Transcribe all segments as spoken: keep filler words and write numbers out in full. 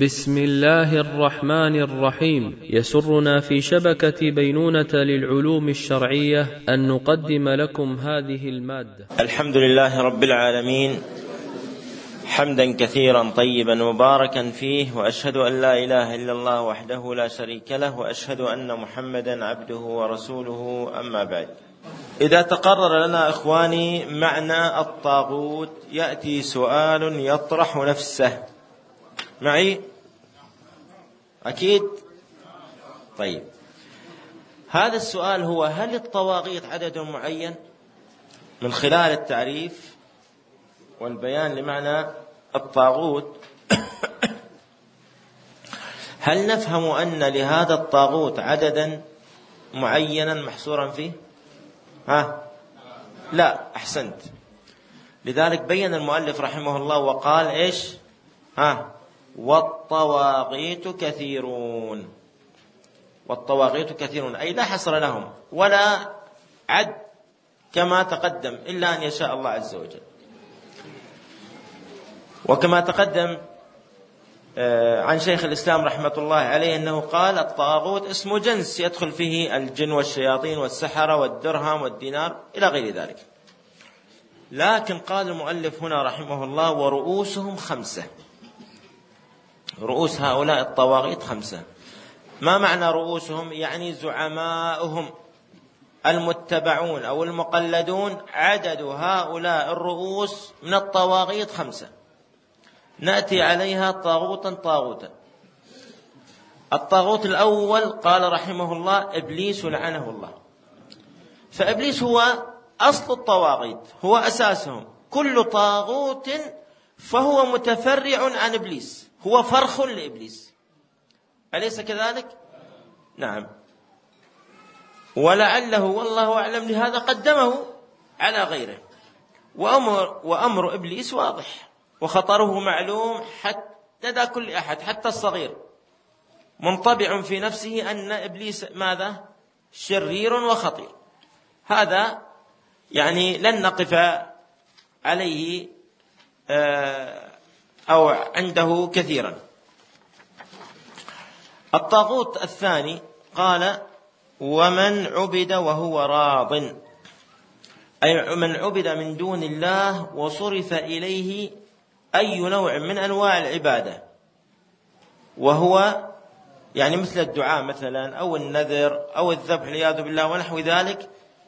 بسم الله الرحمن الرحيم. يسرنا في شبكة بينونة للعلوم الشرعية أن نقدم لكم هذه المادة. الحمد لله رب العالمين، حمدا كثيرا طيبا مباركا فيه، وأشهد أن لا إله إلا الله وحده لا شريك له، وأشهد أن محمدا عبده ورسوله. أما بعد، إذا تقرر لنا إخواني معنى الطاغوت يأتي سؤال يطرح نفسه. معي؟ أكيد؟ طيب، هذا السؤال هو: هل الطواغيت عدد معين؟ من خلال التعريف والبيان لمعنى الطاغوت هل نفهم أن لهذا الطاغوت عددا معينا محصورا فيه؟ ها؟ لا، أحسنت. لذلك بين المؤلف رحمه الله وقال إيش؟ ها؟ والطواغيت كثيرون. والطواغيت كثيرون أي لا حصر لهم ولا عد كما تقدم، إلا أن يشاء الله عز وجل. وكما تقدم عن شيخ الإسلام رحمة الله عليه أنه قال: الطاغوت اسم جنس يدخل فيه الجن والشياطين والسحرة والدرهم والدينار إلى غير ذلك. لكن قال المؤلف هنا رحمه الله: ورؤوسهم خمسة. رؤوس هؤلاء الطواغيت خمسة. ما معنى رؤوسهم؟ يعني زعماؤهم المتبعون أو المقلدون. عدد هؤلاء الرؤوس من الطواغيت خمسة، نأتي عليها طاغوتا طاغوتا. الطاغوت الأول قال رحمه الله: إبليس لعنه الله. فإبليس هو أصل الطواغيت، هو أساسهم. كل طاغوت فهو متفرع عن إبليس، هو فرخ لإبليس، أليس كذلك؟ نعم. ولعله والله أعلم لهذا قدمه على غيره. وأمر, وأمر إبليس واضح وخطره معلوم حتى لدى كل أحد، حتى الصغير منطبع في نفسه أن إبليس ماذا؟ شرير وخطير. هذا يعني لن نقف عليه أو عنده كثيرا. الطاغوت الثاني قال: ومن عبد وهو راض، أي من عبد من دون الله وصرف إليه أي نوع من أنواع العبادة، وهو يعني مثل الدعاء مثلا أو النذر أو الذبح والعياذ بالله ونحو ذلك،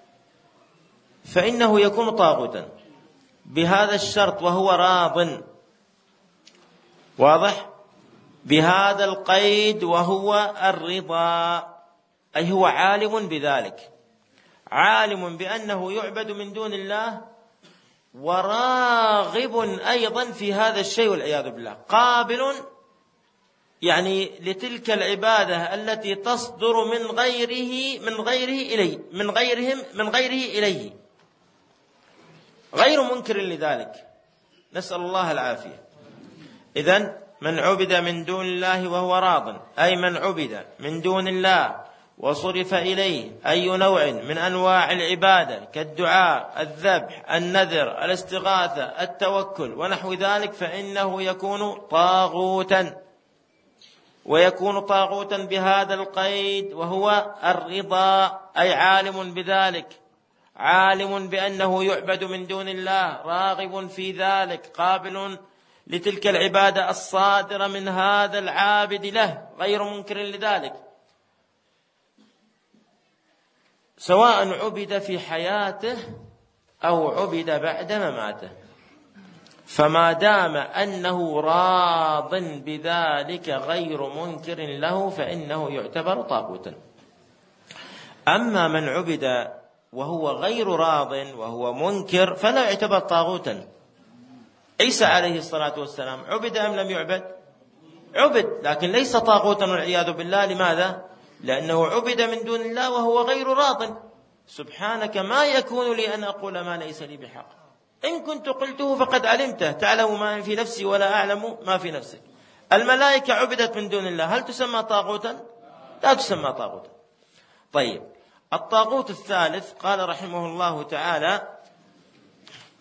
فإنه يكون طاغوتا بهذا الشرط: وهو راض. واضح؟ بهذا القيد، وهو الرضا، أي هو عالم بذلك، عالم بأنه يعبد من دون الله، وراغب أيضا في هذا الشيء والعياذ بالله، قابل يعني لتلك العبادة التي تصدر من غيره من غيره إليه من غيرهم من غيره إليه، غير منكر لذلك، نسأل الله العافية. إذن من عبد من دون الله وهو راض، أي من عبد من دون الله وصرف إليه أي نوع من أنواع العبادة كالدعاء، الذبح، النذر، الاستغاثة، التوكل ونحو ذلك، فإنه يكون طاغوتا. ويكون طاغوتا بهذا القيد، وهو الرضا، أي عالم بذلك، عالم بأنه يعبد من دون الله، راغب في ذلك، قابل لتلك العبادة الصادرة من هذا العابد له، غير منكر لذلك، سواء عبد في حياته أو عبد بعد مماته. فما دام أنه راض بذلك غير منكر له فإنه يعتبر طاغوتا. أما من عبد وهو غير راض وهو منكر فلا يعتبر طاغوتا. عيسى عليه الصلاة والسلام عبد أم لم يعبد؟ عبد، لكن ليس طاغوتا والعياذ بالله. لماذا؟ لأنه عبد من دون الله وهو غير راض. سبحانك ما يكون لي أن أقول ما ليس لي بحق، إن كنت قلته فقد علمته، تعلم ما في نفسي ولا أعلم ما في نفسك. الملائكة عبدت من دون الله، هل تسمى طاغوتا؟ لا تسمى طاغوتا. طيب، الطاغوت الثالث قال رحمه الله تعالى: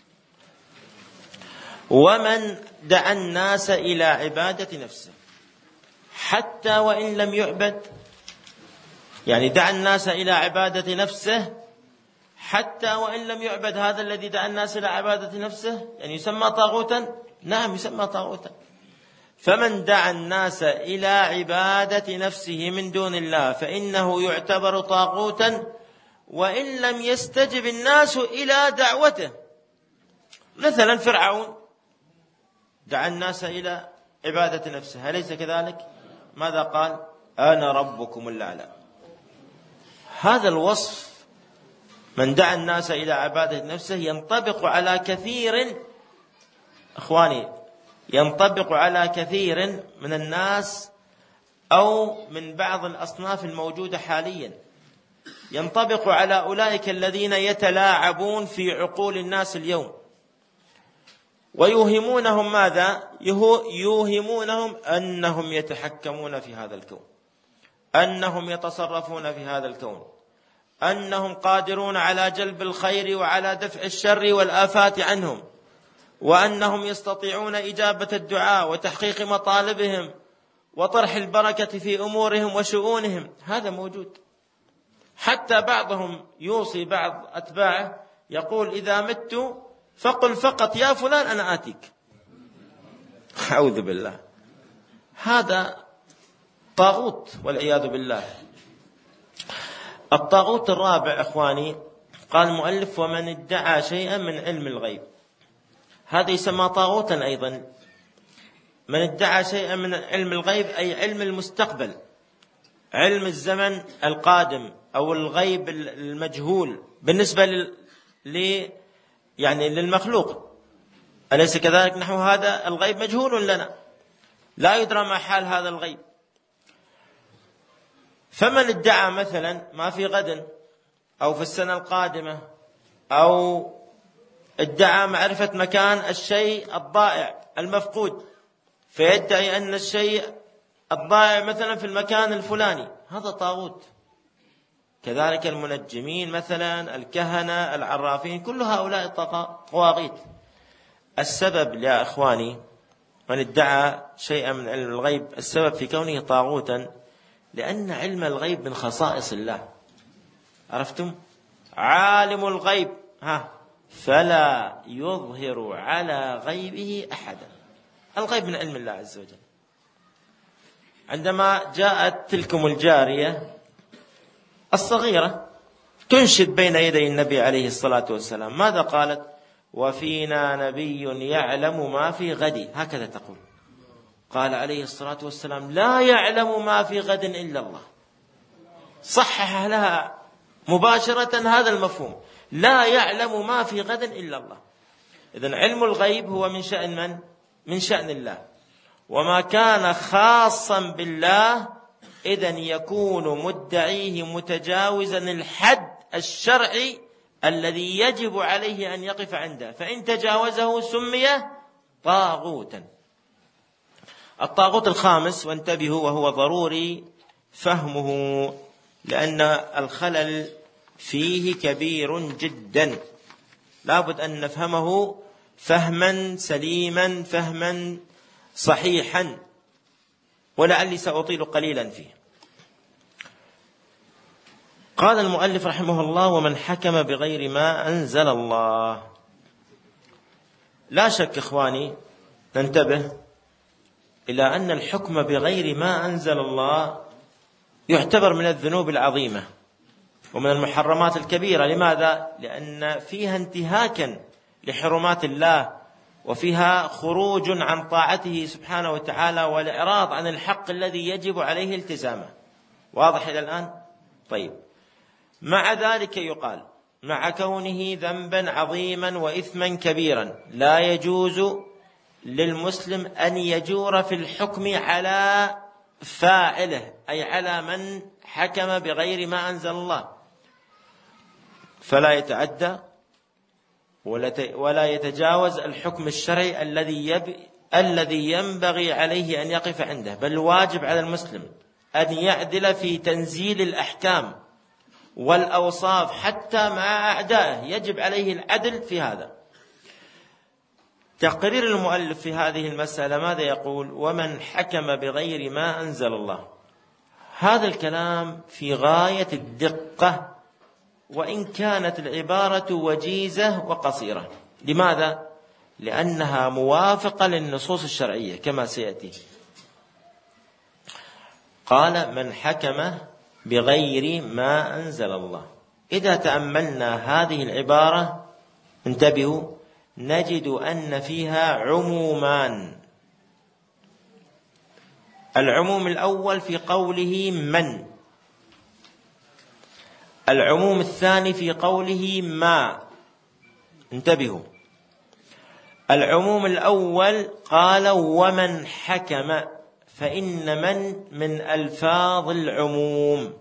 ومن دعا الناس إلى عبادة نفسه. حتى وإن لم يعبد، يعني دعا الناس إلى عبادة نفسه حتى وإن لم يعبد هذا الذي دعا الناس إلى عبادة نفسه، يعني يسمى طاغوتا؟ نعم يسمى طاغوتا. فمن دعا الناس إلى عبادة نفسه من دون الله فإنه يعتبر طاغوتا وإن لم يستجب الناس إلى دعوته. مثلا فرعون دعا الناس إلى عبادة نفسه، أليس كذلك؟ ماذا قال؟ أنا ربكم الأعلى. هذا الوصف من دعا الناس إلى عبادة نفسه ينطبق على كثير، أخواني، ينطبق على كثير من الناس أو من بعض الأصناف الموجودة حاليا، ينطبق على أولئك الذين يتلاعبون في عقول الناس اليوم ويوهمونهم ماذا؟ يوهمونهم أنهم يتحكمون في هذا الكون، أنهم يتصرفون في هذا الكون، أنهم قادرون على جلب الخير وعلى دفع الشر والآفات عنهم، وأنهم يستطيعون إجابة الدعاء وتحقيق مطالبهم وطرح البركة في أمورهم وشؤونهم. هذا موجود. حتى بعضهم يوصي بعض أتباعه يقول إذا مت فقل فقط يا فلان أنا آتيك. أعوذ بالله، هذا طاغوت والعياذ بالله. الطاغوت الرابع أخواني، قال المؤلف ومن ادعى شيئا من علم الغيب، هذا يسمى طاغوتا أيضا. من ادعى شيئا من علم الغيب أي علم المستقبل، علم الزمن القادم أو الغيب المجهول بالنسبة ل يعني للمخلوق، أليس كذلك؟ نحو هذا الغيب مجهول لنا، لا يدرى ما حال هذا الغيب. فمن ادعى مثلا ما في غد أو في السنة القادمة أو ادعى معرفة مكان الشيء الضائع المفقود، فيدعي أن الشيء الضائع مثلا في المكان الفلاني، هذا طاغوت. كذلك المنجمين مثلا، الكهنة، العرافين، كل هؤلاء طواغيت. السبب يا أخواني من ادعى شيئا من علم الغيب، السبب في كونه طاغوتا لأن علم الغيب من خصائص الله. عرفتم؟ عالم الغيب ها فلا يظهر على غيبه أحدا. الغيب من علم الله عز وجل. عندما جاءت تلكم الجارية الصغيرة تنشد بين يدي النبي عليه الصلاة والسلام، ماذا قالت؟ وفينا نبي يعلم ما في غد، هكذا تقول. قال عليه الصلاة والسلام لا يعلم ما في غد إلا الله. صحح لها مباشرة هذا المفهوم، لا يعلم ما في غد إلا الله. إذن علم الغيب هو من شأن من؟ من شأن الله. وما كان خاصا بالله إذن يكون مدعيه متجاوزا الحد الشرعي الذي يجب عليه أن يقف عنده، فإن تجاوزه سمي طاغوتا. الطاغوت الخامس، وانتبهوا وهو ضروري فهمه لأن الخلل فيه كبير جدا، لابد أن نفهمه فهما سليما، فهما صحيحا، ولعلي سأطيل قليلا فيه. قال المؤلف رحمه الله ومن حكم بغير ما أنزل الله. لا شك إخواني ننتبه إلى أن الحكم بغير ما أنزل الله يعتبر من الذنوب العظيمة ومن المحرمات الكبيرة. لماذا؟ لأن فيها انتهاكا لحرمات الله، وفيها خروج عن طاعته سبحانه وتعالى والإعراض عن الحق الذي يجب عليه التزامه. واضح إلى الآن؟ طيب، مع ذلك يقال مع كونه ذنبا عظيما وإثما كبيرا لا يجوز للمسلم أن يجور في الحكم على فاعله، أي على من حكم بغير ما أنزل الله، فلا يتعدى ولا يتجاوز الحكم الشرعي الذي يب... الذي ينبغي عليه أن يقف عنده، بل واجب على المسلم أن يعدل في تنزيل الأحكام والأوصاف حتى مع أعدائه، يجب عليه العدل في هذا. تقرير المؤلف في هذه المسألة ماذا يقول؟ ومن حكم بغير ما أنزل الله. هذا الكلام في غاية الدقة، وإن كانت العبارة وجيزة وقصيرة. لماذا؟ لأنها موافقة للنصوص الشرعية كما سيأتي. قال من حكم بغير ما أنزل الله. إذا تأملنا هذه العبارة انتبهوا نجد أن فيها عمومان. العموم الأول في قوله من، العموم الثاني في قوله ما. انتبهوا، العموم الأول قال ومن حكم، فإن من من ألفاظ العموم،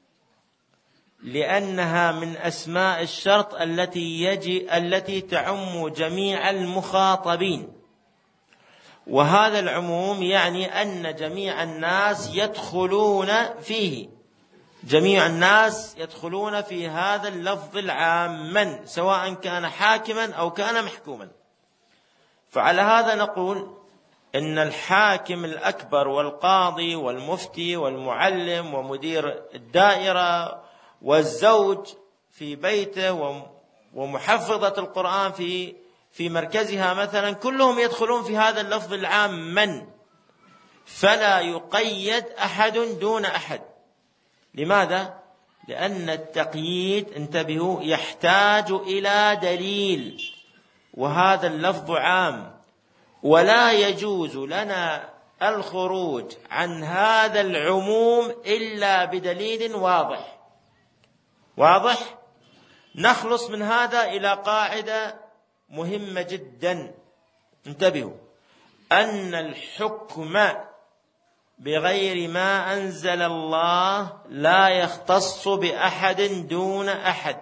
لأنها من أسماء الشرط التي يجي التي تعم جميع المخاطبين. وهذا العموم يعني أن جميع الناس يدخلون فيه، جميع الناس يدخلون في هذا اللفظ العام من، سواء كان حاكما أو كان محكوما. فعلى هذا نقول إن الحاكم الأكبر والقاضي والمفتي والمعلم ومدير الدائرة والزوج في بيته ومحفظة القرآن في في مركزها مثلا، كلهم يدخلون في هذا اللفظ العام من، فلا يقيد أحد دون أحد. لماذا؟ لأن التقييد انتبهوا يحتاج إلى دليل، وهذا اللفظ عام، ولا يجوز لنا الخروج عن هذا العموم إلا بدليل واضح. واضح؟ نخلص من هذا إلى قاعدة مهمة جدا. انتبهوا أن الحكم بغير ما أنزل الله لا يختص بأحد دون أحد،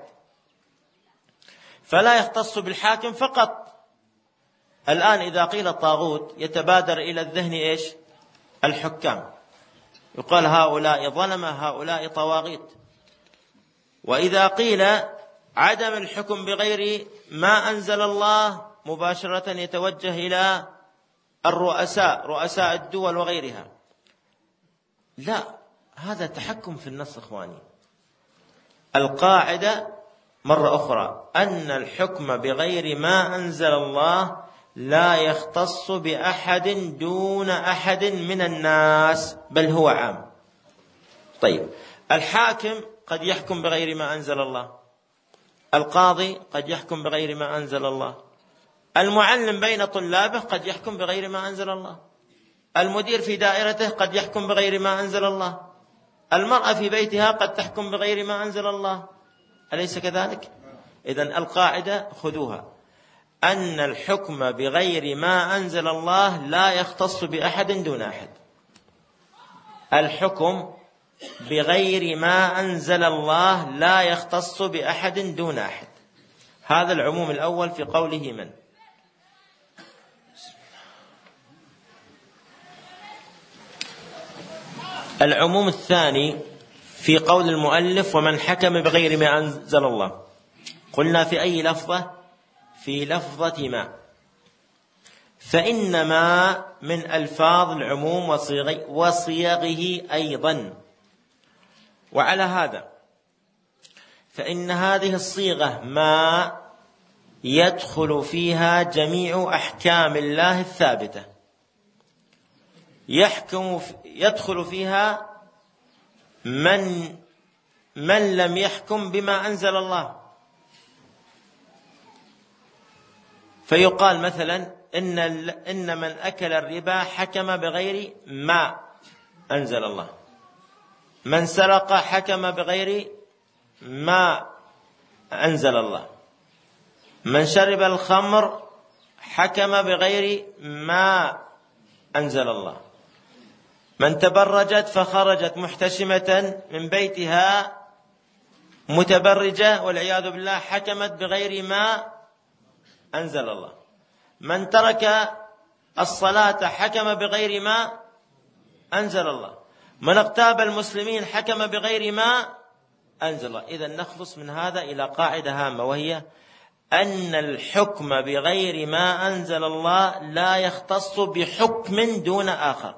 فلا يختص بالحاكم فقط. الآن إذا قيل الطاغوت يتبادر إلى الذهن إيش؟ الحكام، يقال هؤلاء ظلمة، هؤلاء طواغيت. وإذا قيل عدم الحكم بغير ما أنزل الله مباشرة يتوجه إلى الرؤساء، رؤساء الدول وغيرها. لا، هذا تحكم في النص إخواني. القاعدة مرة أخرى أن الحكم بغير ما أنزل الله لا يختص بأحد دون أحد من الناس، بل هو عام. طيب، الحاكم قد يحكم بغير ما أنزل الله، القاضي قد يحكم بغير ما أنزل الله، المعلم بين طلابه قد يحكم بغير ما أنزل الله، المدير في دائرته قد يحكم بغير ما أنزل الله، المرأة في بيتها قد تحكم بغير ما أنزل الله. أليس كذلك؟ إذن القاعدة خذوها، أن الحكم بغير ما أنزل الله لا يختص بأحد دون أحد. الحكم بغير ما أنزل الله لا يختص بأحد دون أحد. هذا العموم الأول في قوله من. العموم الثاني في قول المؤلف ومن حكم بغير ما أنزل الله. قلنا في أي لفظة؟ في لفظة ما، فإنما من ألفاظ العموم وصيغه أيضا. وعلى هذا فإن هذه الصيغة ما يدخل فيها جميع أحكام الله الثابتة، يحكم يدخل فيها من من لم يحكم بما أنزل الله. فيقال مثلا إن إن من أكل الربا حكم بغير ما أنزل الله، من سرق حكم بغير ما أنزل الله، من شرب الخمر حكم بغير ما أنزل الله، من تبرجت فخرجت محتشمة من بيتها متبرجة والعياذ بالله حكمت بغير ما أنزل الله، من ترك الصلاة حكم بغير ما أنزل الله، من اغتاب المسلمين حكم بغير ما أنزل الله. إذن نخلص من هذا إلى قاعدة هامة، وهي أن الحكم بغير ما أنزل الله لا يختص بحكم دون آخر.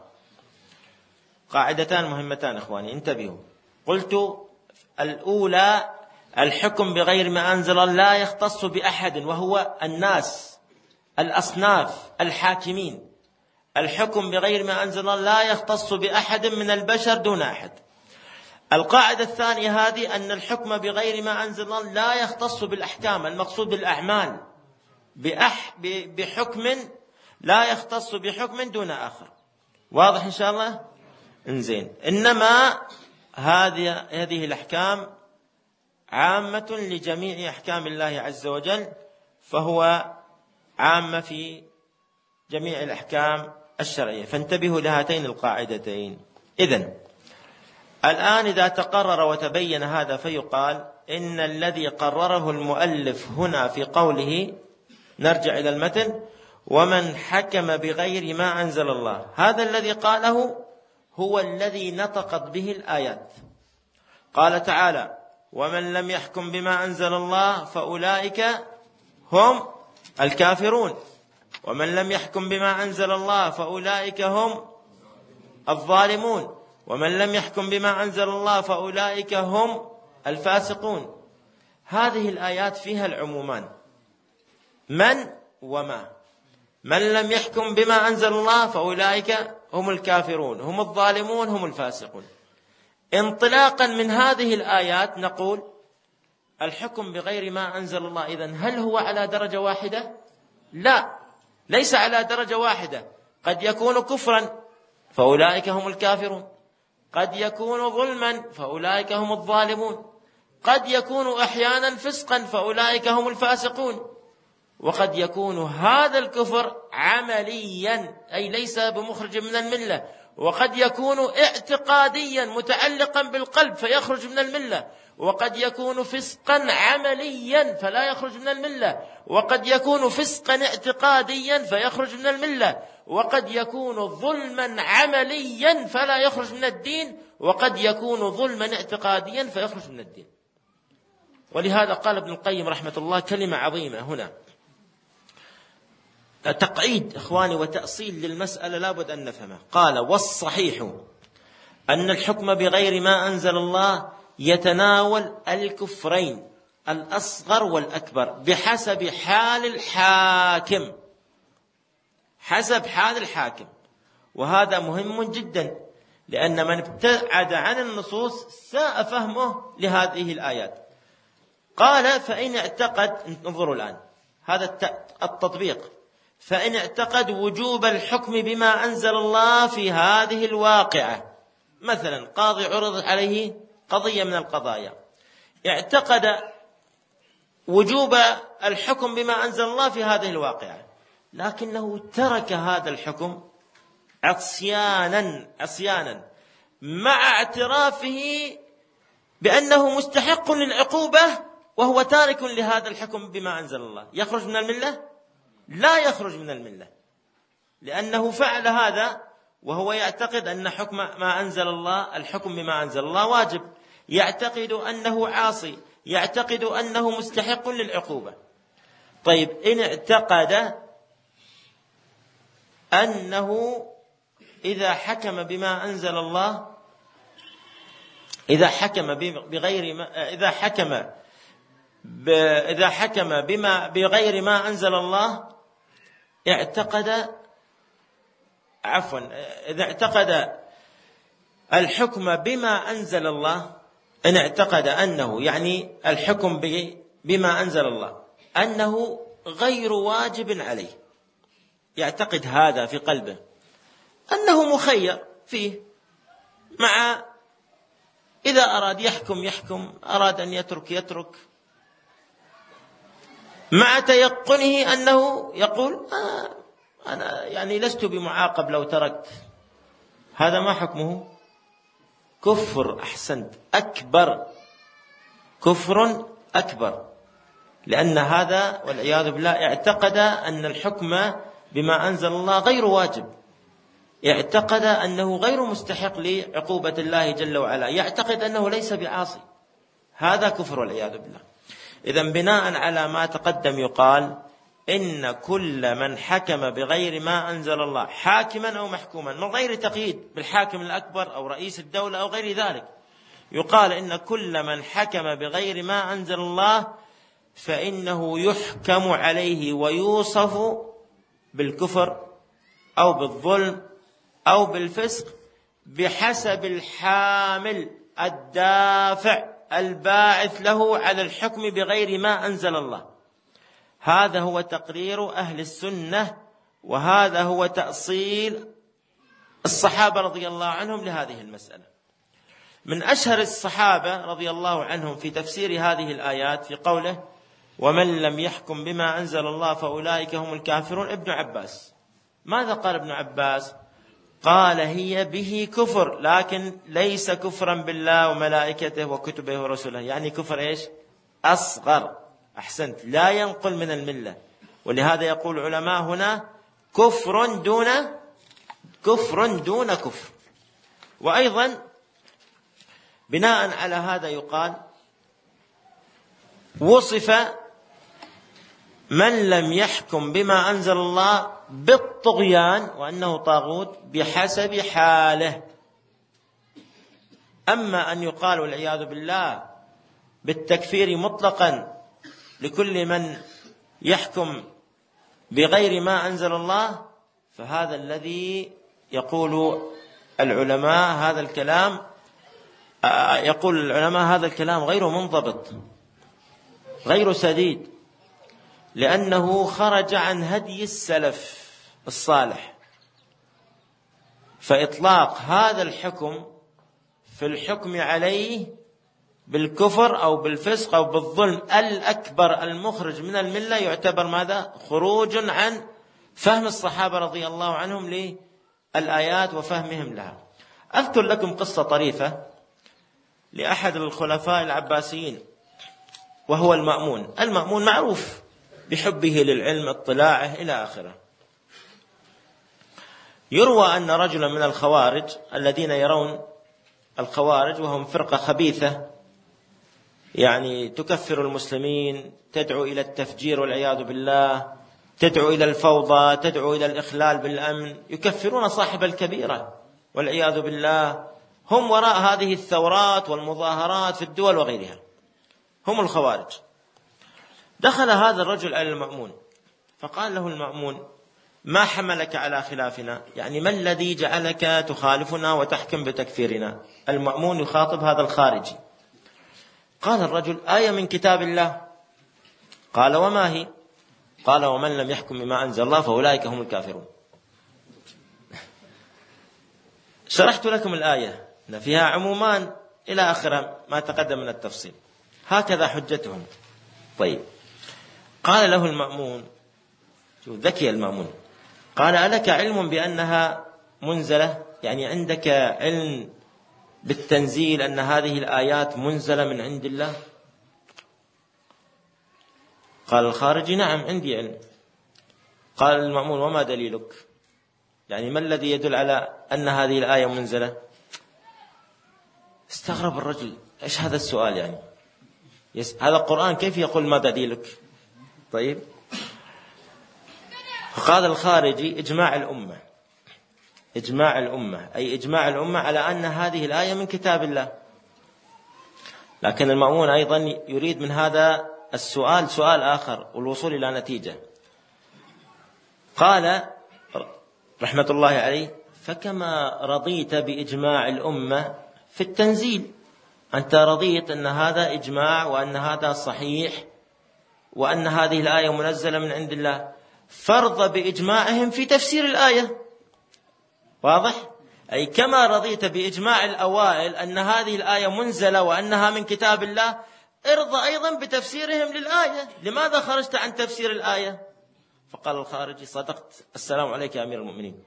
قاعدتان مهمتان إخواني، انتبهوا. قلت الأولى الحكم بغير ما أنزل الله لا يختص بأحد، وهو الناس الأصناف الحاكمين. الحكم بغير ما أنزل الله لا يختص بأحد من البشر دون أحد. القاعدة الثانية هذه أن الحكم بغير ما أنزل الله لا يختص بالأحكام، المقصود بالأعمال، بأح بحكم لا يختص بحكم دون آخر. واضح إن شاء الله؟ إنزين. إنما هذه هذه الأحكام عامة لجميع أحكام الله عز وجل، فهو عامة في جميع الأحكام الشرعية. فانتبهوا لهاتين القاعدتين. إذن الآن إذا تقرر وتبين هذا فيقال إن الذي قرره المؤلف هنا في قوله، نرجع إلى المتن، ومن حكم بغير ما أنزل الله، هذا الذي قاله هو الذي نطقت به الآيات. قال تعالى: ومن لم يحكم بما أنزل الله فأولئك هم الكافرون، ومن لم يحكم بما أنزل الله فأولئك هم الظالمون، ومن لم يحكم بما أنزل الله فأولئك هم الفاسقون. هذه الآيات فيها العمومان، من وما. من لم يحكم بما أنزل الله فأولئك هم الكافرون، هم الظالمون، هم الفاسقون. انطلاقا من هذه الآيات نقول الحكم بغير ما أنزل الله إذن هل هو على درجة واحدة؟ لا، ليس على درجة واحدة. قد يكون كفرا فأولئك هم الكافرون، قد يكون ظلما فأولئك هم الظالمون، قد يكون أحيانا فسقا فأولئك هم الفاسقون، وقد يكون هذا الكفر عمليا أي ليس بمخرج من الملة، وقد يكون اعتقاديا متعلقا بالقلب فيخرج من الملة، وقد يكون فسقا عمليا فلا يخرج من الملة، وقد يكون فسقا اعتقاديا فيخرج من الملة، وقد يكون ظلما عمليا فلا يخرج من الدين، وقد يكون ظلما اعتقاديا فيخرج من الدين. ولهذا قال ابن القيم رحمة الله كلمة عظيمة هنا، تقعيد إخواني وتأصيل للمسألة لابد أن نفهمه. قال: والصحيح أن الحكم بغير ما أنزل الله يتناول الكفرين الأصغر والأكبر بحسب حال الحاكم، حسب حال الحاكم. وهذا مهم جدا، لأن من ابتعد عن النصوص ساء فهمه لهذه الآيات. قال: فإن اعتقد، انظروا الآن هذا التطبيق، فإن اعتقد وجوب الحكم بما أنزل الله في هذه الواقعة، مثلا قاضي عرض عليه قضية من القضايا، اعتقد وجوب الحكم بما أنزل الله في هذه الواقعة، لكنه ترك هذا الحكم عصيانا عصيانا مع اعترافه بأنه مستحق للعقوبة وهو تارك لهذا الحكم بما أنزل الله، يخرج من الملة؟ لا يخرج من الملة، لأنه فعل هذا وهو يعتقد أن حكم ما أنزل الله، الحكم بما أنزل الله واجب، يعتقد أنه عاصي، يعتقد أنه مستحق للعقوبة. طيب، إن اعتقد أنه إذا حكم بما أنزل الله، إذا حكم بغير ما إذا حكم ب... إذا حكم بما بغير ما أنزل الله اعتقد عفوا إذا اعتقد الحكم بما أنزل الله، إن اعتقد أنه يعني الحكم بما أنزل الله أنه غير واجب عليه، يعتقد هذا في قلبه أنه مخير فيه، مع إذا أراد يحكم يحكم، أراد أن يترك يترك، مع تيقنه أنه يقول آه أنا يعني لست بمعاقب لو تركت. هذا ما حكمه؟ كفر، أحسنت، أكبر، كفر أكبر، لأن هذا والعياذ بالله اعتقد أن الحكم بما أنزل الله غير واجب، اعتقد أنه غير مستحق لعقوبة الله جل وعلا، يعتقد أنه ليس بعاصي، هذا كفر والعياذ بالله. إذن بناء على ما تقدم يقال إن كل من حكم بغير ما أنزل الله حاكما أو محكوما من غير تقييد بالحاكم الأكبر أو رئيس الدولة أو غير ذلك، يقال إن كل من حكم بغير ما أنزل الله فإنه يحكم عليه ويوصف بالكفر أو بالظلم أو بالفسق بحسب الحامل الدافع الباعث له على الحكم بغير ما أنزل الله. هذا هو تقرير أهل السنة، وهذا هو تأصيل الصحابة رضي الله عنهم لهذه المسألة. من أشهر الصحابة رضي الله عنهم في تفسير هذه الآيات في قوله ومن لم يحكم بما أنزل الله فأولئك هم الكافرون ابن عباس. ماذا قال ابن عباس؟ قال هي به كفر، لكن ليس كفرا بالله وملائكته وكتبه ورسله، يعني كفر إيش؟ أصغر. أحسنت، لا ينقل من الملة. ولهذا يقول العلماء هنا كفر دون كفر دون كفر. وأيضا بناء على هذا يقال وصف من لم يحكم بما أنزل الله بالطغيان وأنه طاغوت بحسب حاله. أما أن يقال والعياذ بالله بالتكفير مطلقا لكل من يحكم بغير ما أنزل الله، فهذا الذي يقول العلماء هذا الكلام يقول العلماء هذا الكلام غير منضبط غير سديد، لأنه خرج عن هدي السلف الصالح. فإطلاق هذا الحكم في الحكم عليه بالكفر أو بالفسق أو بالظلم الأكبر المخرج من الملة يعتبر ماذا؟ خروج عن فهم الصحابة رضي الله عنهم للآيات وفهمهم لها. أذكر لكم قصة طريفة لأحد الخلفاء العباسيين وهو المأمون. المأمون معروف بحبه للعلم، اطلاعه إلى آخره. يروى أن رجلا من الخوارج الذين يرون الخوارج وهم فرقة خبيثة يعني تكفر المسلمين، تدعو إلى التفجير والعياذ بالله، تدعو إلى الفوضى، تدعو إلى الإخلال بالأمن، يكفرون صاحب الكبيرة والعياذ بالله. هم وراء هذه الثورات والمظاهرات في الدول وغيرها، هم الخوارج. دخل هذا الرجل على المأمون فقال له المأمون ما حملك على خلافنا؟ يعني ما الذي جعلك تخالفنا وتحكم بتكفيرنا؟ المأمون يخاطب هذا الخارجي. قال الرجل آية من كتاب الله. قال وما هي؟ قال ومن لم يحكم بما أنزل الله فأولئك هم الكافرون. شرحت لكم الآية إن فيها عمومان إلى آخر ما تقدم من التفصيل، هكذا حجتهم. طيب، قال له المأمون، شوف ذكي المأمون، قال ألك علم بأنها منزلة؟ يعني عندك علم بالتنزيل أن هذه الآيات منزلة من عند الله؟ قال الخارجي نعم عندي علم. قال المأمون وما دليلك؟ يعني ما الذي يدل على أن هذه الآية منزلة؟ استغرب الرجل، إيش هذا السؤال يعني؟ يس... هذا القرآن كيف يقول ما دليلك؟ طيب، فقال الخارجي إجماع الأمة. إجماع الأمة أي إجماع الأمة على أن هذه الآية من كتاب الله. لكن المأمون أيضا يريد من هذا السؤال سؤال آخر والوصول إلى نتيجة. قال رحمة الله عليه فكما رضيت بإجماع الأمة في التنزيل، أنت رضيت أن هذا إجماع وأن هذا صحيح وأن هذه الآية منزلة من عند الله، فرض بإجماعهم في تفسير الآية. واضح؟ أي كما رضيت بإجماع الأوائل أن هذه الآية منزلة وأنها من كتاب الله، ارضى أيضا بتفسيرهم للآية. لماذا خرجت عن تفسير الآية؟ فقال الخارجي صدقت، السلام عليك يا أمير المؤمنين.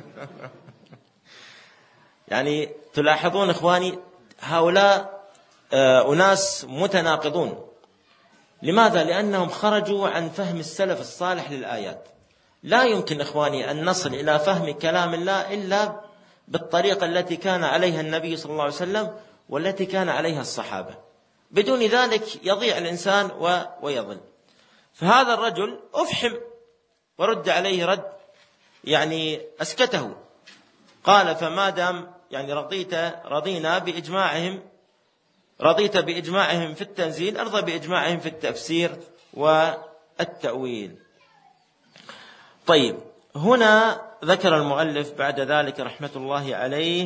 يعني تلاحظون إخواني هؤلاء أناس متناقضون. لماذا؟ لأنهم خرجوا عن فهم السلف الصالح للآيات. لا يمكن إخواني أن نصل إلى فهم كلام الله إلا بالطريقة التي كان عليها النبي صلى الله عليه وسلم والتي كان عليها الصحابة. بدون ذلك يضيع الإنسان ويضل. فهذا الرجل أفحم ورد عليه رد يعني أسكته، قال فما دام يعني رضيت رضينا بإجماعهم رضيت بإجماعهم في التنزيل أرضى بإجماعهم في التفسير والتأويل. طيب، هنا ذكر المؤلف بعد ذلك رحمة الله عليه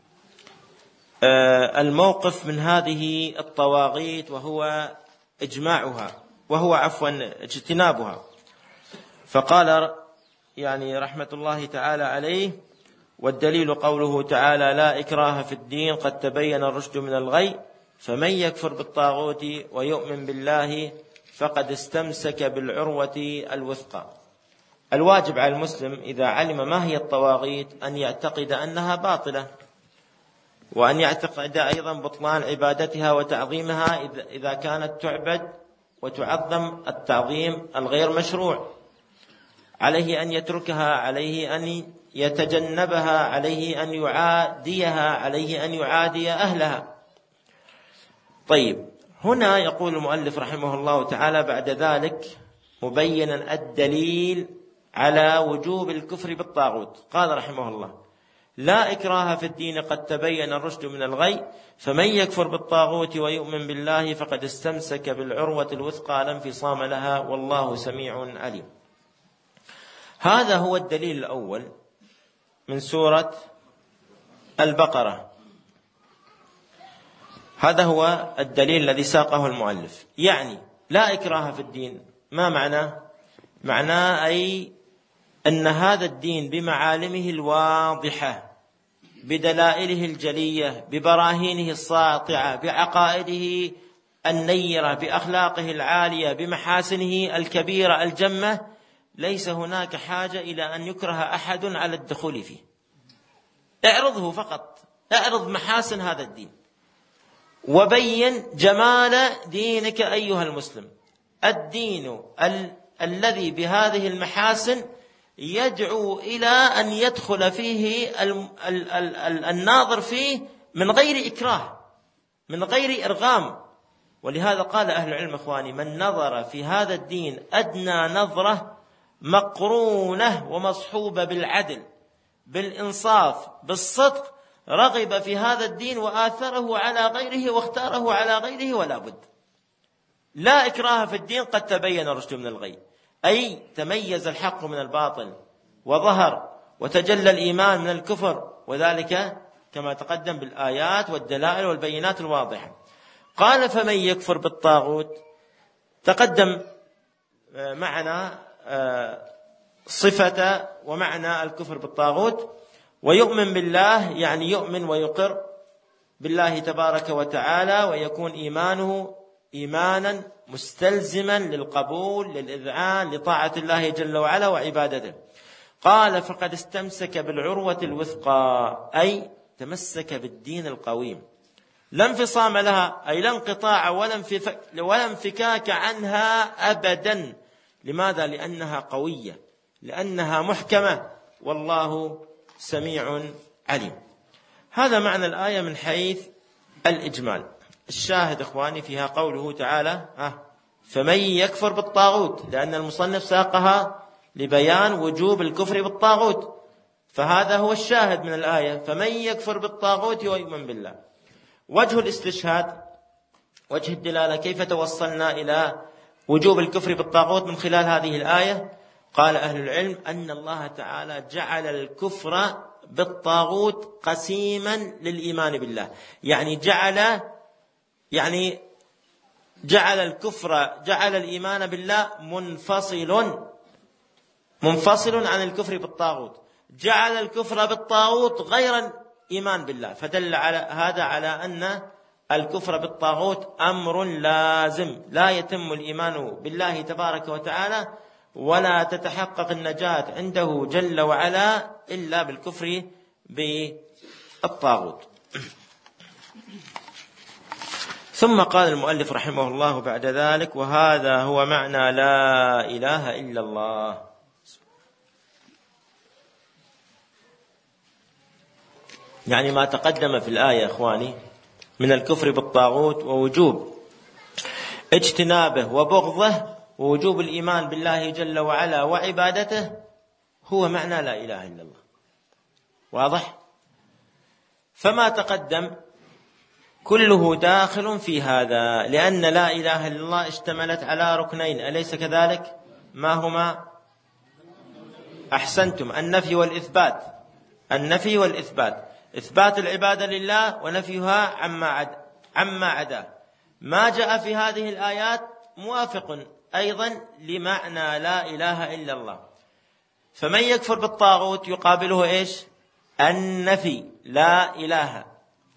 الموقف من هذه الطواغيت وهو إجماعها وهو عفوا اجتنابها. فقال يعني رحمة الله تعالى عليه: والدليل قوله تعالى: لا إكراه في الدين قد تبين الرشد من الغي فمن يكفر بالطاغوت ويؤمن بالله فقد استمسك بالعروة الوثقى. الواجب على المسلم إذا علم ما هي الطواغيت أن يعتقد أنها باطلة، وأن يعتقد أيضا بطلان عبادتها وتعظيمها إذا كانت تعبد وتعظم التعظيم الغير مشروع. عليه أن يتركها، عليه أن يتجنبها، عليه أن يعاديها، عليه أن يعادي أهلها. طيب، هنا يقول المؤلف رحمه الله تعالى بعد ذلك مبينا الدليل على وجوب الكفر بالطاغوت، قال رحمه الله: لا إكراه في الدين قد تبين الرشد من الغي فمن يكفر بالطاغوت ويؤمن بالله فقد استمسك بالعروة الوثقى لا انفصام لها والله سميع عليم. هذا هو الدليل الأول من سورة البقرة، هذا هو الدليل الذي ساقه المؤلف. يعني لا إكراه في الدين، ما معناه؟ معناه أي أن هذا الدين بمعالمه الواضحة، بدلائله الجلية، ببراهينه الساطعة، بعقائده النيرة، بأخلاقه العالية، بمحاسنه الكبيرة الجمة، ليس هناك حاجة إلى أن يكره أحد على الدخول فيه. اعرضه فقط، اعرض محاسن هذا الدين وبين جمال دينك أيها المسلم. الدين ال- الذي بهذه المحاسن يدعو إلى أن يدخل فيه ال- ال- ال- الناظر فيه من غير إكراه، من غير إرغام. ولهذا قال أهل العلم: إخواني، من نظر في هذا الدين أدنى نظرة مقرونة ومصحوبة بالعدل، بالإنصاف، بالصدق، رغب في هذا الدين وآثره على غيره واختاره على غيره ولا بد. لا إكراه في الدين قد تبين الرشد من الغي، أي تميز الحق من الباطل وظهر وتجلى الإيمان من الكفر، وذلك كما تقدم بالآيات والدلائل والبينات الواضحة. قال: فمن يكفر بالطاغوت، تقدم معنا صفة ومعنى الكفر بالطاغوت. ويؤمن بالله يعني يؤمن ويقر بالله تبارك وتعالى، ويكون إيمانه إيمانا مستلزما للقبول، للإذعان لطاعة الله جل وعلا وعبادته. قال: فقد استمسك بالعروة الوثقى، أي تمسك بالدين القويم، لا انفصام لها، أي لا انقطاع ولا انفكاك عنها أبدا. لماذا؟ لأنها قوية، لأنها محكمة، والله سميع عليم. هذا معنى الآية من حيث الإجمال. الشاهد إخواني فيها قوله تعالى: فمن يكفر بالطاغوت، لأن المصنف ساقها لبيان وجوب الكفر بالطاغوت، فهذا هو الشاهد من الآية: فمن يكفر بالطاغوت ويؤمن بالله. وجه الاستشهاد، وجه الدلالة، كيف توصلنا إلى وجوب الكفر بالطاغوت من خلال هذه الآية؟ قال أهل العلم أن الله تعالى جعل الكفر بالطاغوت قسيما للإيمان بالله، يعني جعل يعني جعل الكفر جعل الإيمان بالله منفصل منفصل عن الكفر بالطاغوت، جعل الكفر بالطاغوت غير إيمان بالله. فدل على هذا على أن الكفر بالطاغوت أمر لازم، لا يتم الإيمان بالله تبارك وتعالى ولا تتحقق النجاة عنده جل وعلا إلا بالكفر بالطاغوت. ثم قال المؤلف رحمه الله بعد ذلك: وهذا هو معنى لا إله إلا الله. يعني ما تقدم في الآية إخواني من الكفر بالطاغوت ووجوب اجتنابه وبغضه ووجوب الإيمان بالله جل وعلا وعبادته هو معنى لا إله إلا الله. واضح؟ فما تقدم كله داخل في هذا، لأن لا إله إلا الله اشتملت على ركنين، أليس كذلك؟ ما هما؟ أحسنتم، النفي والإثبات. النفي والإثبات، إثبات العبادة لله ونفيها عما عدا عما عدا. ما جاء في هذه الآيات موافق أيضا لمعنى لا إله إلا الله. فمن يكفر بالطاغوت يقابله إيش؟ النفي، لا إله.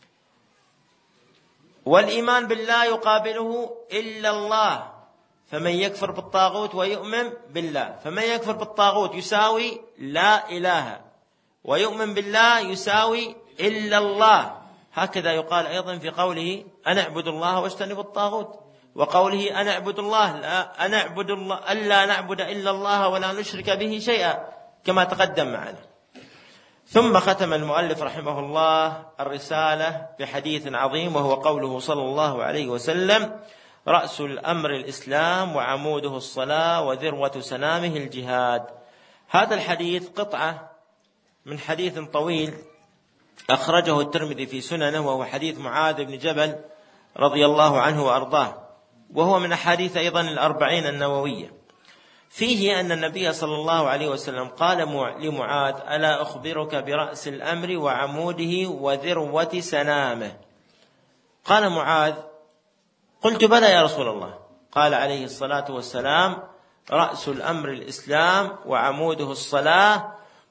والإيمان بالله يقابله إلا الله. فمن يكفر بالطاغوت ويؤمن بالله، فمن يكفر بالطاغوت يساوي لا إله، ويؤمن بالله يساوي إلا الله. هكذا يقال أيضا في قوله أن اعبدوا الله واجتنبوا الطاغوت، وقوله أن اعبدوا الله لا أن اعبدوا الله ألا نعبد إلا الله ولا نشرك به شيئا، كما تقدم معنا. ثم ختم المؤلف رحمه الله الرسالة بحديث عظيم، وهو قوله صلى الله عليه وسلم: رأس الأمر الإسلام وعموده الصلاة وذروة سنامه الجهاد. هذا الحديث قطعة من حديث طويل أخرجه الترمذي في سننه، وهو حديث معاذ بن جبل رضي الله عنه وأرضاه، وهو من أحاديث أيضا الأربعين النووية. فيه أن النبي صلى الله عليه وسلم قال لمعاذ: ألا أخبرك برأس الأمر وعموده وذروة سنامه؟ قال معاذ: قلت بلى يا رسول الله. قال عليه الصلاة والسلام: رأس الأمر الإسلام وعموده الصلاة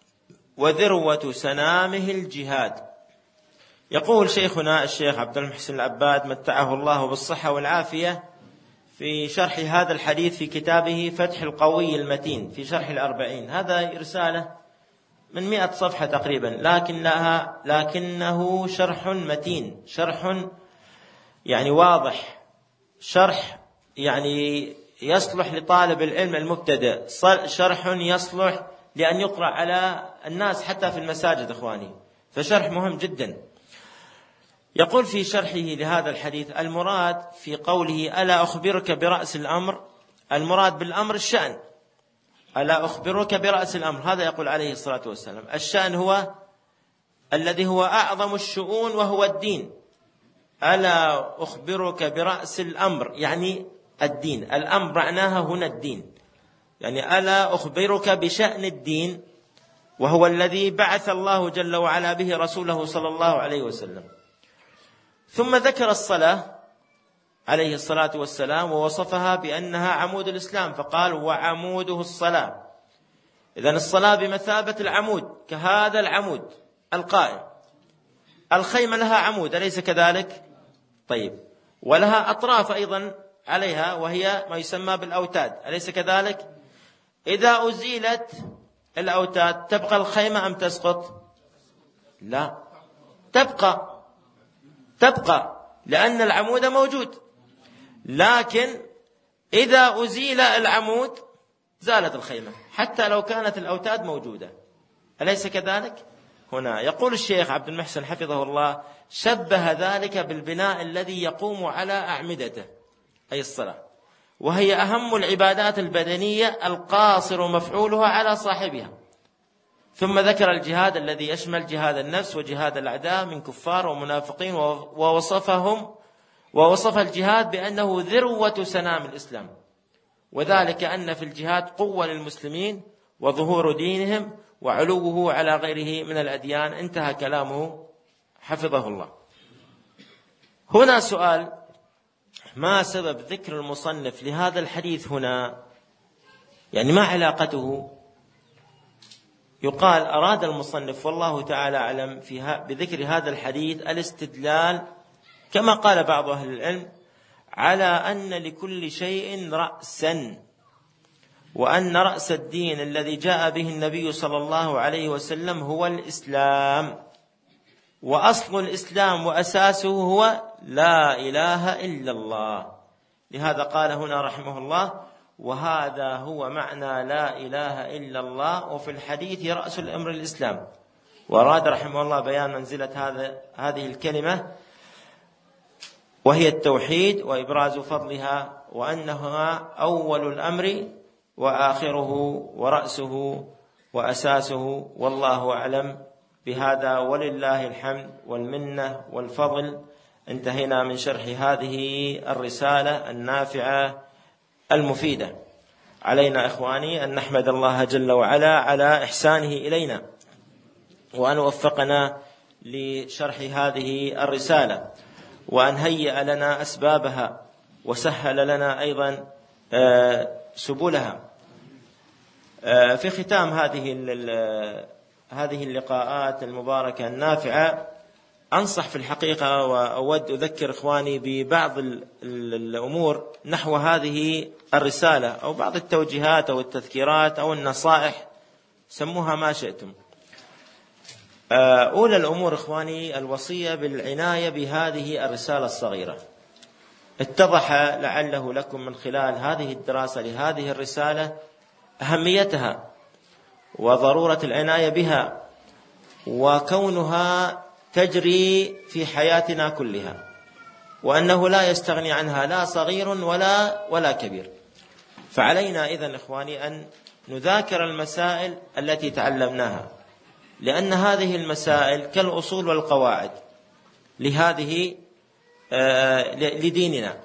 وذروة سنامه الجهاد. يقول شيخنا الشيخ عبد المحسن العباد متعه الله بالصحة والعافية في شرح هذا الحديث في كتابه فتح القوي المتين في شرح الأربعين، هذا رسالة من مئة صفحة تقريبا، لكن لها لكنه شرح متين، شرح يعني واضح، شرح يعني يصلح لطالب العلم المبتدئ، شرح يصلح لأن يقرأ على الناس حتى في المساجد إخواني، فشرح مهم جدا. يقول في شرحه لهذا الحديث: المراد في قوله ألا أخبرك برأس الأمر، المراد بالأمر الشأن. ألا أخبرك برأس الأمر، هذا يقول عليه الصلاة والسلام. الشأن هو الذي هو أعظم الشؤون وهو الدين. ألا أخبرك برأس الأمر يعني الدين، الأمر معناها هنا الدين، يعني ألا أخبرك بشأن الدين، وهو الذي بعث الله جل وعلا به رسوله صلى الله عليه وسلم. ثم ذكر الصلاة عليه الصلاة والسلام ووصفها بأنها عمود الإسلام، فقال: وعموده الصلاة. إذن الصلاة بمثابة العمود، كهذا العمود القائم. الخيمة لها عمود أليس كذلك؟ طيب، ولها أطراف أيضا عليها، وهي ما يسمى بالأوتاد أليس كذلك؟ إذا أزيلت الأوتاد تبقى الخيمة أم تسقط؟ لا، تبقى تبقى لأن العمود موجود، لكن إذا أزيل العمود زالت الخيمة حتى لو كانت الأوتاد موجودة، أليس كذلك؟ هنا يقول الشيخ عبد المحسن حفظه الله: شبه ذلك بالبناء الذي يقوم على أعمدته، أي الصلاة، وهي أهم العبادات البدنية القاصر مفعولها على صاحبها. ثم ذكر الجهاد الذي يشمل جهاد النفس وجهاد الأعداء من كفار ومنافقين، ووصفهم ووصف الجهاد بأنه ذروة سنام الإسلام، وذلك أن في الجهاد قوة للمسلمين وظهور دينهم وعلوه على غيره من الأديان. انتهى كلامه حفظه الله. هنا سؤال: ما سبب ذكر المصنف لهذا الحديث هنا؟ يعني ما علاقته؟ يقال أراد المصنف والله تعالى أعلم في بذكر هذا الحديث الاستدلال كما قال بعض أهل العلم على أن لكل شيء رأسا، وأن رأس الدين الذي جاء به النبي صلى الله عليه وسلم هو الإسلام، وأصل الإسلام وأساسه هو لا إله إلا الله. لهذا قال هنا رحمه الله: وهذا هو معنى لا إله إلا الله، وفي الحديث رأس الأمر الإسلام. وأراد رحمه الله بيان منزلة هذا هذه الكلمة وهي التوحيد، وإبراز فضلها وأنها أول الأمر وآخره ورأسه وأساسه، والله أعلم بهذا، ولله الحمد والمنة والفضل. انتهينا من شرح هذه الرسالة النافعة المفيدة. علينا إخواني أن نحمد الله جل وعلا على إحسانه إلينا، وأن وفقنا لشرح هذه الرسالة، وأن هيأ لنا أسبابها، وسهل لنا أيضا سبلها. في ختام هذه هذه اللقاءات المباركة النافعة، أنصح في الحقيقة وأود أذكر إخواني ببعض الأمور نحو هذه الرسالة، أو بعض التوجيهات أو التذكيرات أو النصائح، سموها ما شئتم. أولى الأمور إخواني الوصية بالعناية بهذه الرسالة الصغيرة. اتضح لعله لكم من خلال هذه الدراسة لهذه الرسالة أهميتها وضرورة العناية بها، وكونها تجري في حياتنا كلها، وأنه لا يستغني عنها لا صغير ولا ولا كبير. فعلينا إذن إخواني أن نذاكر المسائل التي تعلمناها، لأن هذه المسائل كالأصول والقواعد لهذه لديننا.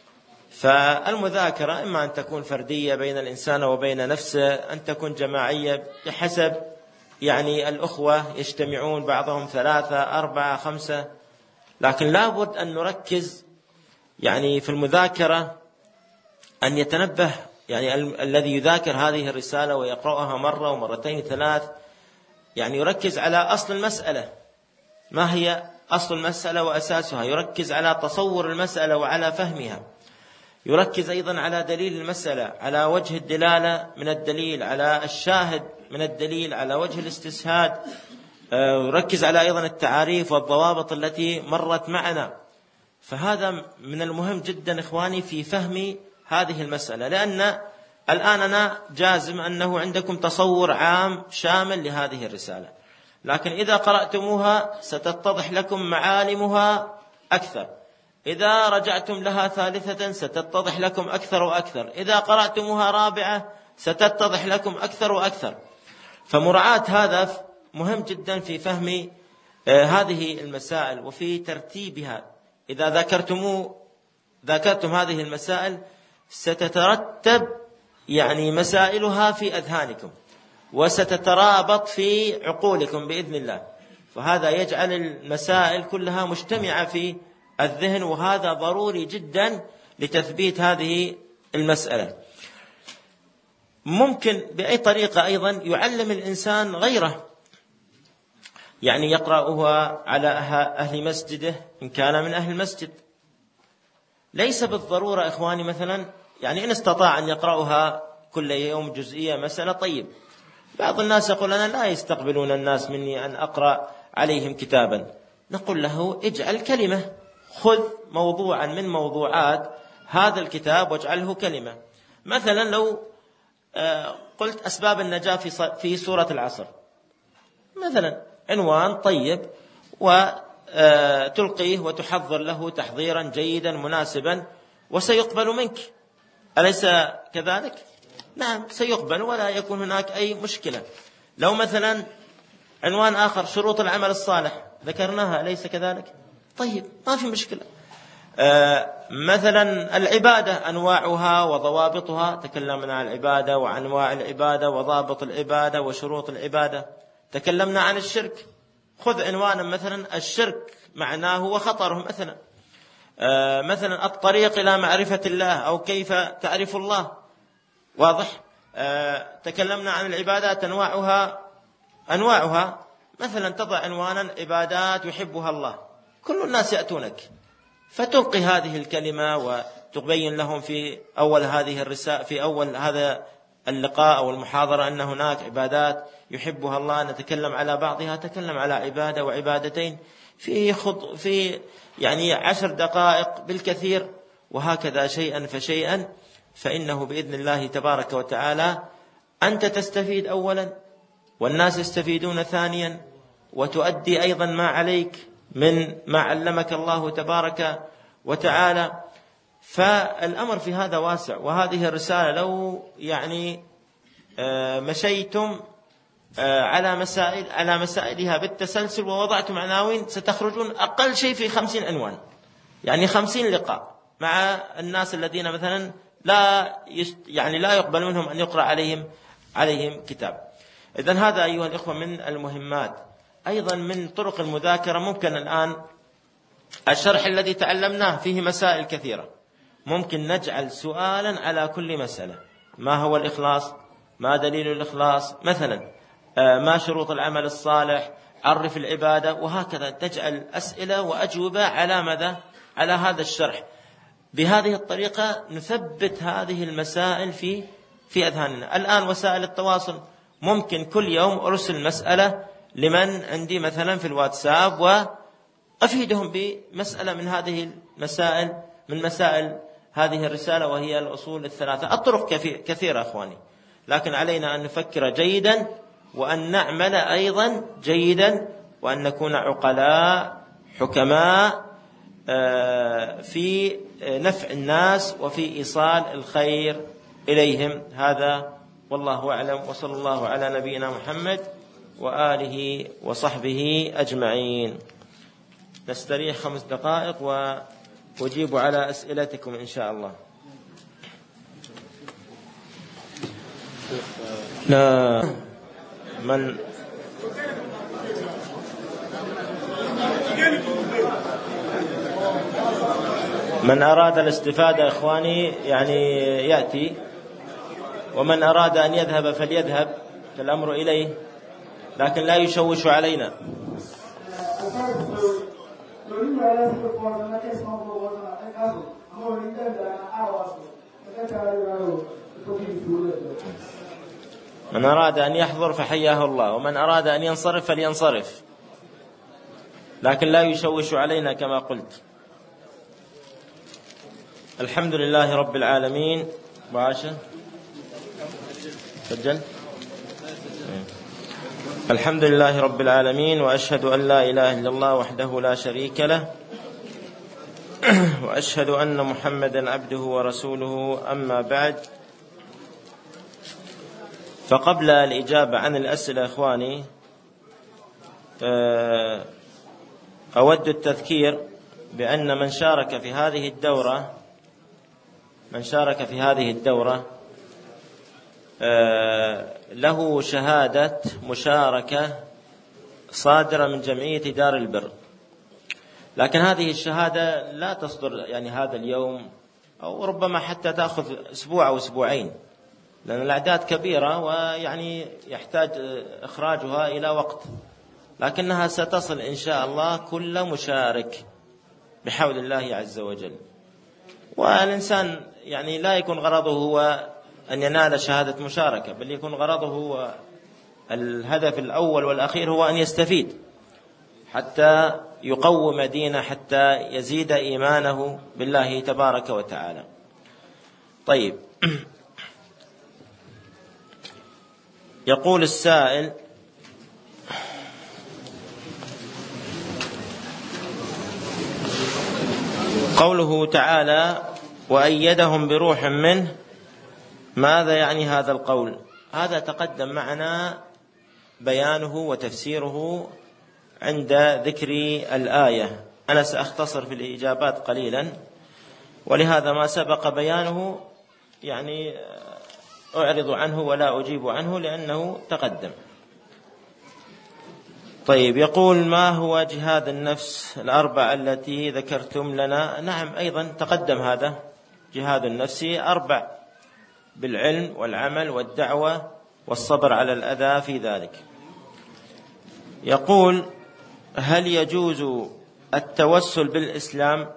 فالمذاكرة إما أن تكون فردية بين الإنسان وبين نفسه، أن تكون جماعية بحسب يعني الأخوة يجتمعون بعضهم ثلاثة أربعة خمسة، لكن لابد أن نركز يعني في المذاكرة، أن يتنبه يعني الذي يذاكر هذه الرسالة ويقرأها مرة ومرتين ثلاث، يعني يركز على أصل المسألة، ما هي أصل المسألة وأساسها، يركز على تصور المسألة وعلى فهمها، يركز أيضا على دليل المسألة، على وجه الدلالة من الدليل، على الشاهد من الدليل، على وجه الاستشهاد، يركز على أيضا التعاريف والضوابط التي مرت معنا. فهذا من المهم جدا إخواني في فهم هذه المسألة، لأن الآن أنا جازم أنه عندكم تصور عام شامل لهذه الرسالة، لكن إذا قرأتموها ستتضح لكم معالمها أكثر، إذا رجعتم لها ثالثة ستتضح لكم أكثر وأكثر، إذا قرأتموها رابعة ستتضح لكم أكثر وأكثر. فمراعاة هذا مهم جدا في فهم هذه المسائل وفي ترتيبها. إذا ذكرتم ذكرتم هذه المسائل ستترتب يعني مسائلها في أذهانكم، وستترابط في عقولكم بإذن الله، فهذا يجعل المسائل كلها مجتمعة في الذهن، وهذا ضروري جدا لتثبيت هذه المسألة. ممكن بأي طريقة أيضا يعلم الإنسان غيره، يعني يقرأها على أهل مسجده إن كان من أهل المسجد. ليس بالضرورة إخواني مثلا يعني إن استطاع أن يقرأها كل يوم جزئية مسألة طيب. بعض الناس يقول أنا لا يستقبلون الناس مني أن أقرأ عليهم كتابا، نقول له اجعل كلمة، خذ موضوعا من موضوعات هذا الكتاب واجعله كلمة. مثلا لو قلت أسباب النجاة في سورة العصر مثلا، عنوان طيب وتلقيه وتحضر له تحضيرا جيدا مناسبا وسيقبل منك، أليس كذلك؟ نعم سيقبل ولا يكون هناك أي مشكلة. لو مثلا عنوان آخر شروط العمل الصالح ذكرناها، أليس كذلك؟ طيب ما في مشكلة. آه مثلا العبادة أنواعها وضوابطها، تكلمنا عن العبادة وعن أنواع العبادة وضابط العبادة وشروط العبادة. تكلمنا عن الشرك، خذ عنوانا مثلا الشرك معناه وخطره مثلا. آه مثلا الطريق إلى معرفة الله أو كيف تعرف الله، واضح. آه تكلمنا عن العبادات أنواعها أنواعها مثلا تضع عنوانا عبادات يحبها الله، كل الناس يأتونك فتلقي هذه الكلمة وتبين لهم في أول هذه الرسالة في أول هذا اللقاء أو المحاضرة أن هناك عبادات يحبها الله، نتكلم على بعضها، تكلم على عبادة وعبادتين في خط في يعني عشر دقائق بالكثير، وهكذا شيئا فشيئا، فإنه بإذن الله تبارك وتعالى أنت تستفيد أولا والناس يستفيدون ثانيا، وتؤدي أيضا ما عليك من ما علمك الله تبارك وتعالى. فالأمر في هذا واسع. وهذه الرسالة لو يعني مشيتم على مسائل على مسائلها بالتسلسل ووضعتم عناوين ستخرجون أقل شيء في خمسين عنوان، يعني خمسين لقاء مع الناس الذين مثلا لا يست يعني لا يقبل منهم أن يقرأ عليهم عليهم كتاب. إذن هذا أيها الإخوة من المهمات. أيضا من طرق المذاكرة ممكن الآن الشرح الذي تعلمناه فيه مسائل كثيرة، ممكن نجعل سؤالا على كل مسألة: ما هو الإخلاص؟ ما دليل الإخلاص؟ مثلا ما شروط العمل الصالح؟ عرف العبادة، وهكذا تجعل أسئلة وأجوبة على ماذا؟ على هذا الشرح. بهذه الطريقة نثبت هذه المسائل في في أذهاننا. الآن وسائل التواصل ممكن كل يوم أرسل مسألة لمن عندي مثلا في الواتساب وأفيدهم بمسألة من هذه المسائل من مسائل هذه الرسالة، وهي الأصول الثلاثة. الطرق كثيرة أخواني، لكن علينا أن نفكر جيدا وأن نعمل أيضا جيدا وأن نكون عقلاء حكماء في نفع الناس وفي إيصال الخير إليهم. هذا والله أعلم، وصلى الله على نبينا محمد وآله وصحبه أجمعين. نستريح خمس دقائق وأجيب على أسئلتكم إن شاء الله. لا من من أراد الاستفادة إخواني يعني يأتي، ومن أراد أن يذهب فليذهب، الأمر إليه، لكن لا يشوش علينا. من أراد أن يحضر فحياه الله، ومن أراد أن ينصرف فلينصرف، لكن لا يشوش علينا كما قلت. الحمد لله رب العالمين. وعاشا سجل. الحمد لله رب العالمين، وأشهد أن لا إله إلا الله وحده لا شريك له، وأشهد أن محمدا عبده ورسوله. أما بعد، فقبل الإجابة عن الأسئلة إخواني أود التذكير بأن من شارك في هذه الدورة من شارك في هذه الدورة له شهادة مشاركة صادرة من جمعية دار البر، لكن هذه الشهادة لا تصدر يعني هذا اليوم، أو ربما حتى تأخذ أسبوع أو أسبوعين، لأن الأعداد كبيرة ويعني يحتاج إخراجها إلى وقت، لكنها ستصل إن شاء الله كل مشارك بحول الله عز وجل. والإنسان يعني لا يكون غرضه هو أن ينال شهادة مشاركة، بل يكون غرضه هو الهدف الأول والأخير هو أن يستفيد حتى يقوم دينه، حتى يزيد إيمانه بالله تبارك وتعالى. طيب، يقول السائل: قوله تعالى وأيدهم بروح منه، ماذا يعني هذا القول؟ هذا تقدم معنا بيانه وتفسيره عند ذكر الآية. أنا سأختصر في الإجابات قليلا، ولهذا ما سبق بيانه يعني أعرض عنه ولا أجيب عنه لأنه تقدم. طيب، يقول: ما هو جهاد النفس الأربع التي ذكرتم لنا؟ نعم، أيضا تقدم هذا. جهاد النفس أربع: بالعلم والعمل والدعوة والصبر على الأذى في ذلك. يقول: هل يجوز التوسل بالإسلام؟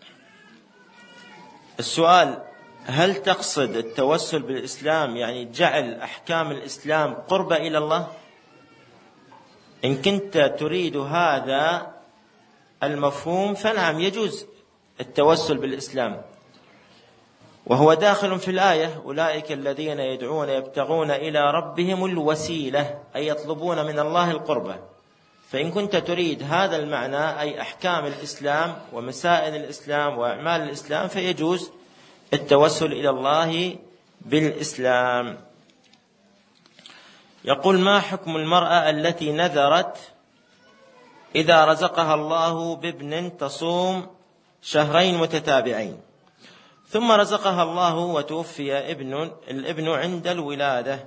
السؤال: هل تقصد التوسل بالإسلام يعني جعل أحكام الإسلام قربة إلى الله؟ إن كنت تريد هذا المفهوم فنعم، يجوز التوسل بالإسلام، وهو داخل في الآية: أولئك الذين يدعون يبتغون إلى ربهم الوسيلة، أي يطلبون من الله القربة. فإن كنت تريد هذا المعنى، أي أحكام الإسلام ومسائل الإسلام وأعمال الإسلام، فيجوز التوسل إلى الله بالإسلام. يقول: ما حكم المرأة التي نذرت إذا رزقها الله بابن تصوم شهرين متتابعين، ثم رزقها الله وتوفي ابن الابن عند الولادة،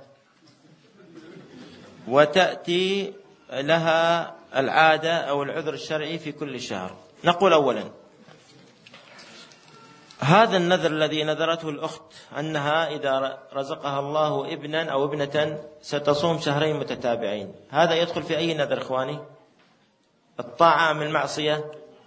وتأتي لها العادة أو العذر الشرعي في كل شهر؟ نقول: أولا، هذا النذر الذي نذرته الأخت أنها إذا رزقها الله ابنا أو ابنة ستصوم شهرين متتابعين، هذا يدخل في أي نذر إخواني؟ الطاعة أم المعصية؟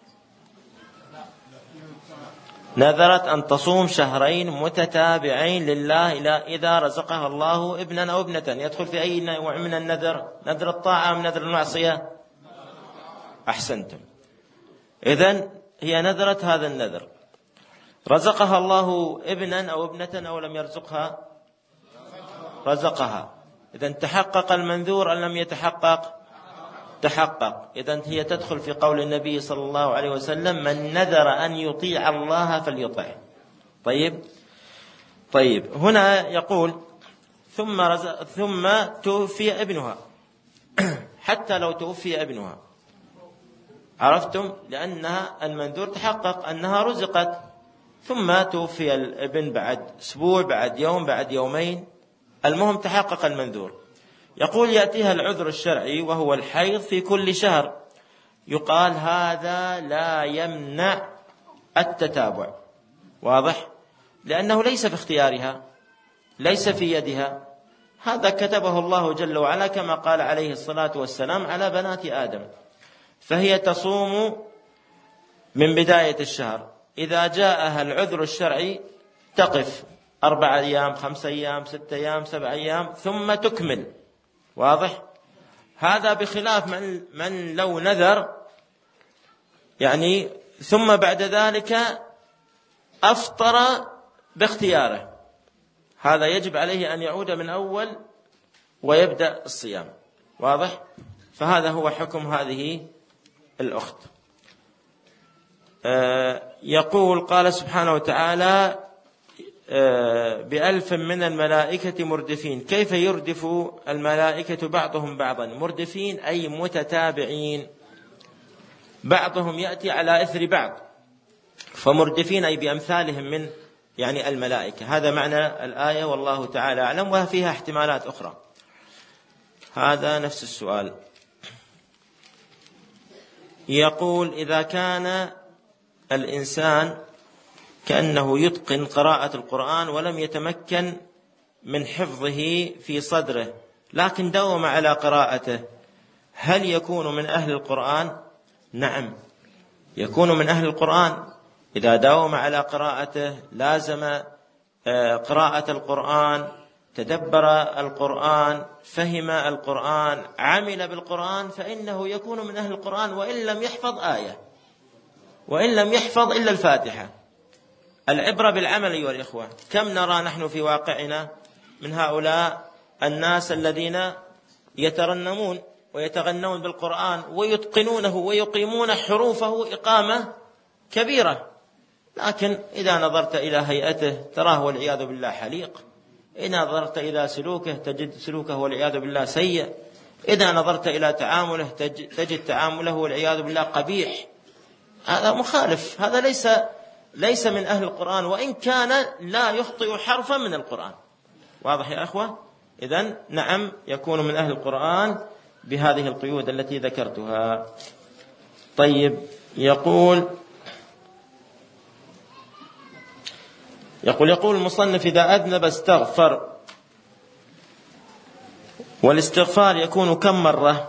نذرت أن تصوم شهرين متتابعين لله إذا رزقها الله ابنا أو ابنة، يدخل في أي نوع من النذر؟ نذر الطاعة أم نذر المعصية؟ أحسنتم. إذن هي نذرت هذا النذر، رزقها الله ابنا أو ابنة أو لم يرزقها؟ رزقها. إذن تحقق المنذور أم لم يتحقق؟ تحقق. إذن هي تدخل في قول النبي صلى الله عليه وسلم: من نذر أن يطيع الله فليطعه. طيب طيب هنا يقول: ثم رزق ثم توفي ابنها. حتى لو توفي ابنها، عرفتم؟ لأنها المنذور تحقق أنها رزقت، ثم توفي الابن بعد أسبوع، بعد يوم، بعد يومين، المهم تحقق المنذور. يقول: يأتيها العذر الشرعي وهو الحيض في كل شهر، يقال هذا لا يمنع التتابع. واضح؟ لأنه ليس في اختيارها، ليس في يدها، هذا كتبه الله جل وعلا كما قال عليه الصلاة والسلام على بنات آدم. فهي تصوم من بداية الشهر، إذا جاءها العذر الشرعي تقف أربع أيام، خمس أيام، ست أيام، سبع أيام، ثم تكمل. واضح؟ هذا بخلاف من, من لو نذر يعني ثم بعد ذلك أفطر باختياره، هذا يجب عليه أن يعود من أول ويبدأ الصيام. واضح؟ فهذا هو حكم هذه الأخت. آه يقول: قال سبحانه وتعالى: بألف من الملائكة مردفين. كيف يردف الملائكة بعضهم بعضا؟ مردفين أي متتابعين، بعضهم يأتي على إثر بعض، فمردفين أي بأمثالهم من يعني الملائكة. هذا معنى الآية والله تعالى أعلم، وفيها احتمالات أخرى. هذا نفس السؤال. يقول: إذا كان الإنسان كأنه يتقن قراءة القرآن ولم يتمكن من حفظه في صدره، لكن داوم على قراءته، هل يكون من أهل القرآن؟ نعم، يكون من أهل القرآن إذا داوم على قراءته، لازم قراءة القرآن، تدبر القرآن، فهم القرآن، عمل بالقرآن، فإنه يكون من أهل القرآن وإن لم يحفظ آية، وإن لم يحفظ إلا الفاتحة. العبرة بالعمل أيها الإخوة. كم نرى نحن في واقعنا من هؤلاء الناس الذين يترنمون ويتغنون بالقرآن ويتقنونه ويقيمون حروفه إقامة كبيرة، لكن إذا نظرت إلى هيئته تراه والعياذ بالله حليق، إذا نظرت إلى سلوكه تجد سلوكه والعياذ بالله سيء، إذا نظرت إلى تعامله تجد تعامله والعياذ بالله قبيح. هذا مخالف، هذا ليس ليس من أهل القرآن، وإن كان لا يخطئ حرفا من القرآن. واضح يا أخوة؟ إذن نعم يكون من أهل القرآن بهذه القيود التي ذكرتها. طيب، يقول يقول يقول المصنف: إذا أذنب استغفر، والاستغفار يكون كم مرة؟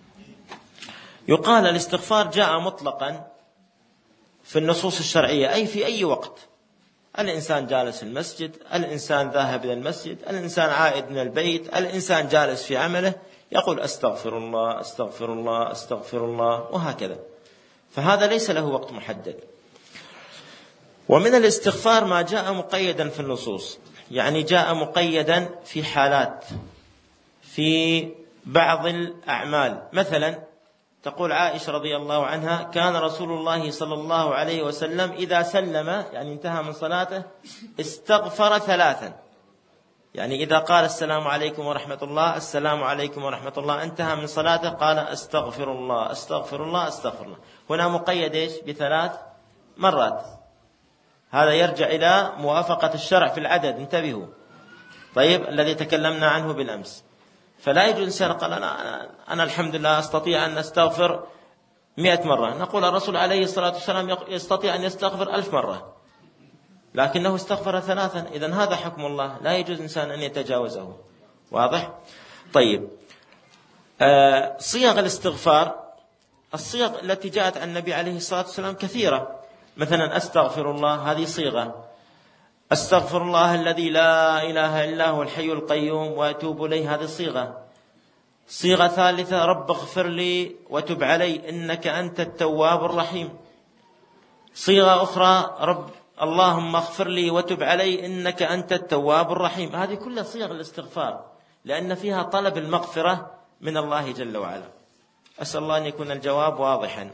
يقال الاستغفار جاء مطلقا في النصوص الشرعية، أي في أي وقت. الإنسان جالس في المسجد، الإنسان ذاهب إلى المسجد، الإنسان عائد من البيت، الإنسان جالس في عمله، يقول أستغفر الله أستغفر الله أستغفر الله، وهكذا. فهذا ليس له وقت محدد. ومن الاستغفار ما جاء مقيدا في النصوص، يعني جاء مقيدا في حالات، في بعض الأعمال. مثلا تقول عائشة رضي الله عنها: كان رسول الله صلى الله عليه وسلم إذا سلم، يعني انتهى من صلاته، استغفر ثلاثا. يعني إذا قال السلام عليكم ورحمة الله، السلام عليكم ورحمة الله، انتهى من صلاته، قال استغفر الله استغفر الله استغفر الله. هنا مقيد إيش؟ بثلاث مرات. هذا يرجع إلى موافقة الشرع في العدد، انتبهوا. طيب، الذي تكلمنا عنه بالأمس. فلا يجوز إنسان قال أنا, أنا, أنا الحمد لله أستطيع أن أستغفر مئة مرة. نقول الرسول عليه الصلاة والسلام يستطيع أن يستغفر ألف مرة، لكنه استغفر ثلاثا. إذن هذا حكم الله، لا يجوز إنسان أن يتجاوزه. واضح؟ طيب، آه صيغ الاستغفار، الصيغ التي جاءت عن النبي عليه الصلاة والسلام كثيرة. مثلا أستغفر الله، هذه صيغة. أستغفر الله الذي لا إله إلا هو الحي القيوم وأتوب إليه، هذه صيغة. صيغة ثالثة: رب اغفر لي وتب علي إنك أنت التواب الرحيم. صيغة أخرى: رب اللهم اغفر لي وتب علي إنك أنت التواب الرحيم. هذه كلها صيغ الاستغفار، لأن فيها طلب المغفرة من الله جل وعلا. أسأل الله أن يكون الجواب واضحا.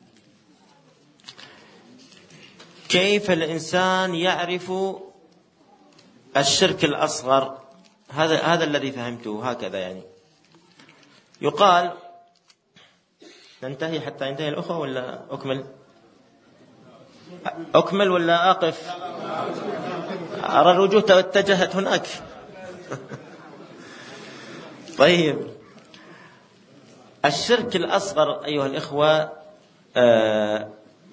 كيف الإنسان يعرف الشرك الأصغر؟ هذا هذا الذي فهمته هكذا. يعني يقال، ننتهي حتى ينتهي الأخوة ولا أكمل؟ أكمل ولا أقف؟ أرى الوجوه اتجهت هناك. طيب، الشرك الأصغر أيها الإخوة آه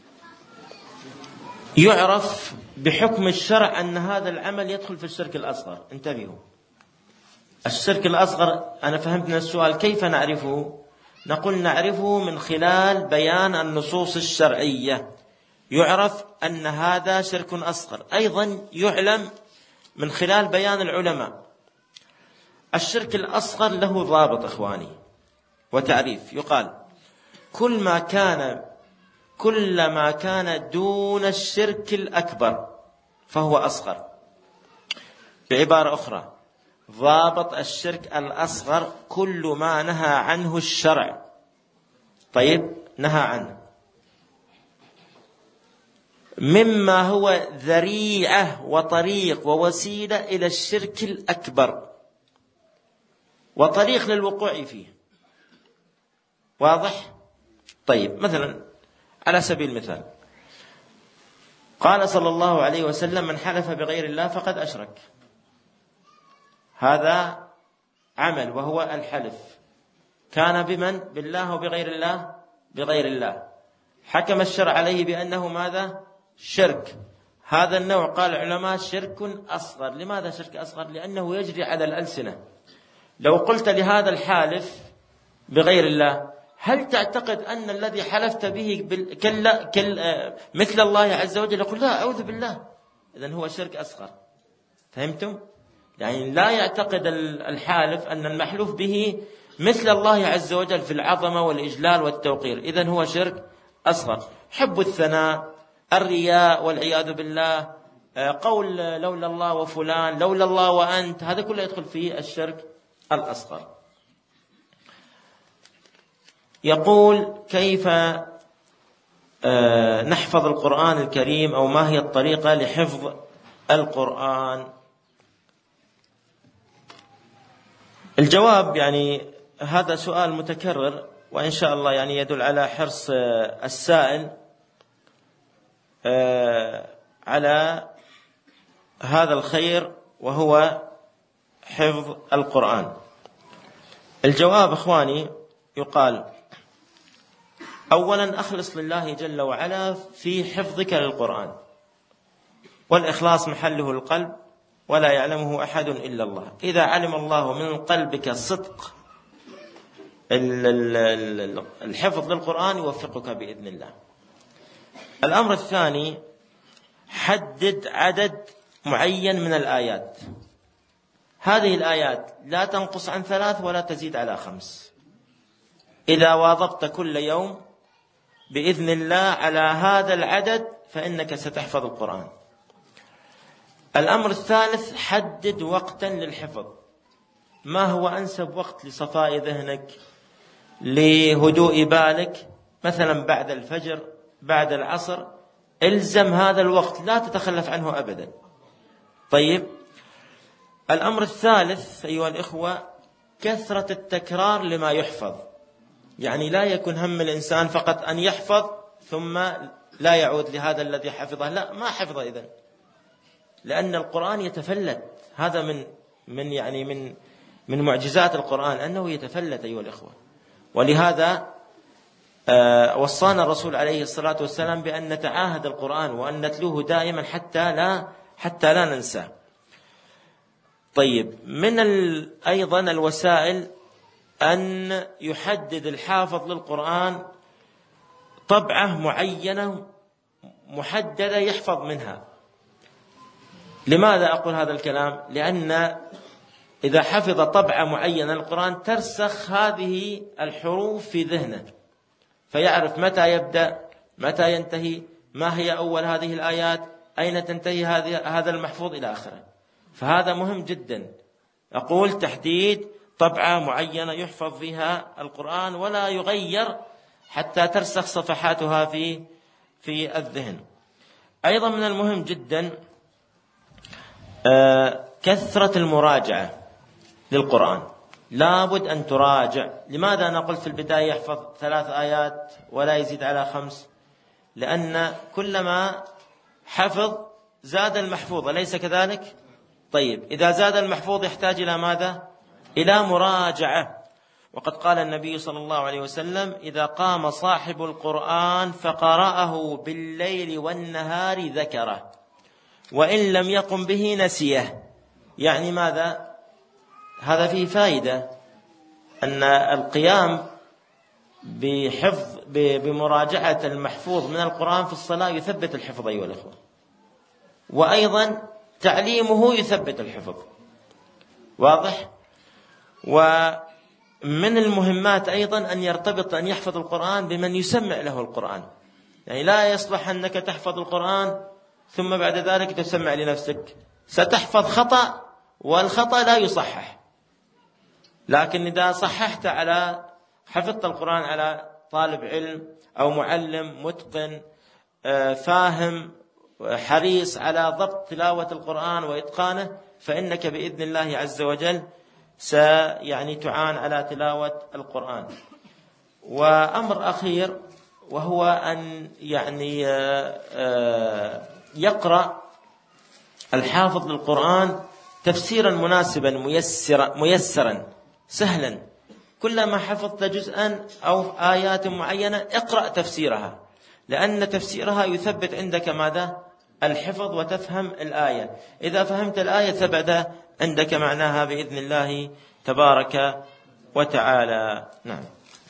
يعرف بحكم الشرع أن هذا العمل يدخل في الشرك الأصغر. انتبهوا، الشرك الأصغر أنا فهمت من السؤال كيف نعرفه؟ نقول نعرفه من خلال بيان النصوص الشرعية، يعرف أن هذا شرك أصغر. أيضا يعلم من خلال بيان العلماء. الشرك الأصغر له ضابط إخواني وتعريف، يقال كل ما كان كل ما كان دون الشرك الأكبر فهو أصغر. بعبارة أخرى، ضابط الشرك الأصغر كل ما نهى عنه الشرع. طيب، نهى عنه مما هو ذريعة وطريق ووسيلة إلى الشرك الأكبر وطريق للوقوع فيه. واضح؟ طيب، مثلا على سبيل المثال، قال صلى الله عليه وسلم: من حلف بغير الله فقد أشرك. هذا عمل وهو الحلف، كان بمن؟ بالله وبغير الله؟ بغير الله. حكم الشرع عليه بأنه ماذا؟ شرك. هذا النوع قال العلماء شرك أصغر. لماذا شرك أصغر؟ لأنه يجري على الألسنة. لو قلت لهذا الحالف بغير الله: هل تعتقد أن الذي حلفت به كل كل مثل الله عز وجل؟ يقول: لا، أعوذ بالله. إذن هو شرك أصغر. فهمتم؟ يعني لا يعتقد الحالف أن المحلوف به مثل الله عز وجل في العظمة والإجلال والتوقير. إذن هو شرك أصغر. حب الثناء، الرياء والعياذ بالله، قول لولا الله وفلان، لولا الله وأنت، هذا كله يدخل فيه الشرك الأصغر. يقول: كيف نحفظ القرآن الكريم، أو ما هي الطريقة لحفظ القرآن؟ الجواب يعني هذا سؤال متكرر، وإن شاء الله يعني يدل على حرص السائل على هذا الخير وهو حفظ القرآن. الجواب إخواني يقال: أولا أخلص لله جل وعلا في حفظك للقرآن، والإخلاص محله القلب ولا يعلمه أحد إلا الله. إذا علم الله من قلبك صدق الحفظ للقرآن يوفقك بإذن الله. الأمر الثاني: حدد عدد معين من الآيات. هذه الآيات لا تنقص عن ثلاث ولا تزيد على خمس. إذا واظبت كل يوم بإذن الله على هذا العدد فإنك ستحفظ القرآن. الأمر الثالث: حدد وقتا للحفظ. ما هو أنسب وقت لصفاء ذهنك، لهدوء بالك، مثلا بعد الفجر بعد العصر، الزم هذا الوقت لا تتخلف عنه أبدا. طيب، الأمر الثالث أيها الإخوة كثرة التكرار لما يحفظ. يعني لا يكون هم الإنسان فقط أن يحفظ ثم لا يعود لهذا الذي حفظه، لا، ما حفظه إذن، لأن القرآن يتفلت. هذا من من يعني من من معجزات القرآن أنه يتفلت أيها الإخوة. ولهذا وصانا الرسول عليه الصلاة والسلام بأن نتعاهد القرآن وأن نتلوه دائما حتى لا حتى لا ننساه. طيب، من أيضا الوسائل أن يحدد الحافظ للقرآن طبعة معينة محددة يحفظ منها. لماذا أقول هذا الكلام؟ لأن إذا حفظ طبعة معينة للقرآن ترسخ هذه الحروف في ذهنه، فيعرف متى يبدأ متى ينتهي، ما هي أول هذه الآيات، أين تنتهي هذا المحفوظ إلى آخره. فهذا مهم جدا. أقول تحديد طبعة معينة يحفظ فيها القرآن ولا يغير حتى ترسخ صفحاتها في في الذهن. أيضا من المهم جدا كثرة المراجعة للقرآن. لابد أن تراجع. لماذا أنا قلت في البداية يحفظ ثلاث آيات ولا يزيد على خمس؟ لأن كلما حفظ زاد المحفوظ، أليس كذلك؟ طيب، إذا زاد المحفوظ يحتاج إلى ماذا؟ إلى مراجعة. وقد قال النبي صلى الله عليه وسلم: إذا قام صاحب القرآن فقرأه بالليل والنهار ذكره، وإن لم يقم به نسيه. يعني ماذا؟ هذا فيه فائدة، أن القيام بحفظ بمراجعة المحفوظ من القرآن في الصلاة يثبت الحفظ أيها الأخوة، وأيضا تعليمه يثبت الحفظ. واضح؟ ومن المهمات أيضا أن يرتبط أن يحفظ القرآن بمن يسمع له القرآن. يعني لا يصلح أنك تحفظ القرآن ثم بعد ذلك تسمع لنفسك، ستحفظ خطأ والخطأ لا يصحح. لكن إذا صححت على حفظت القرآن على طالب علم أو معلم متقن فاهم حريص على ضبط تلاوة القرآن وإتقانه، فإنك بإذن الله عز وجل سيعني تعان على تلاوة القرآن. وأمر أخير وهو أن يعني يقرأ الحافظ للقرآن تفسيرا مناسبا ميسرا ميسرا سهلا. كلما حفظت جزءا أو آيات معينة اقرأ تفسيرها، لأن تفسيرها يثبت عندك ماذا؟ الحفظ، وتفهم الآية. إذا فهمت الآية ثبت عندك معناها بإذن الله تبارك وتعالى. نعم.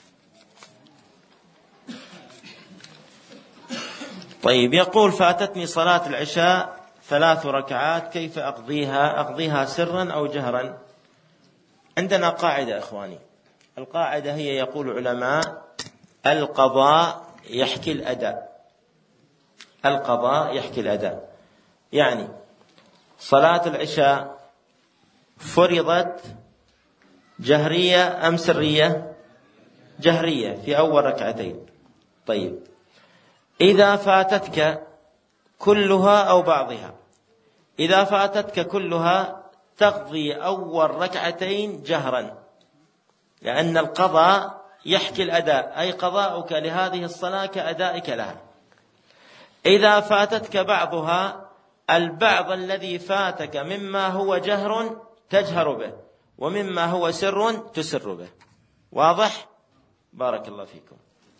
طيب، يقول: فاتتني صلاة العشاء ثلاث ركعات، كيف أقضيها؟ أقضيها سرا أو جهرا؟ عندنا قاعدة إخواني، القاعدة هي يقول علماء: القضاء يحكي الأداء. القضاء يحكي الأداء. يعني صلاة العشاء فرضت جهرية أم سرية؟ جهرية في أول ركعتين. طيب، إذا فاتتك كلها أو بعضها، إذا فاتتك كلها تقضي أول ركعتين جهرا، لأن القضاء يحكي الأداء، أي قضاؤك لهذه الصلاة كأدائك لها. إذا فاتتك بعضها، البعض الذي فاتك مما هو جهر تجهر به، ومما هو سر تسر به. واضح؟ بارك الله فيكم.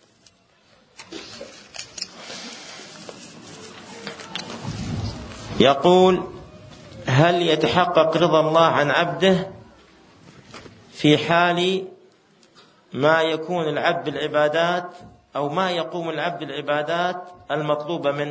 يقول: هل يتحقق رضا الله عن عبده في حال ما يكون العبد بالعبادات أو ما يقوم العبد بالعبادات المطلوبة منه؟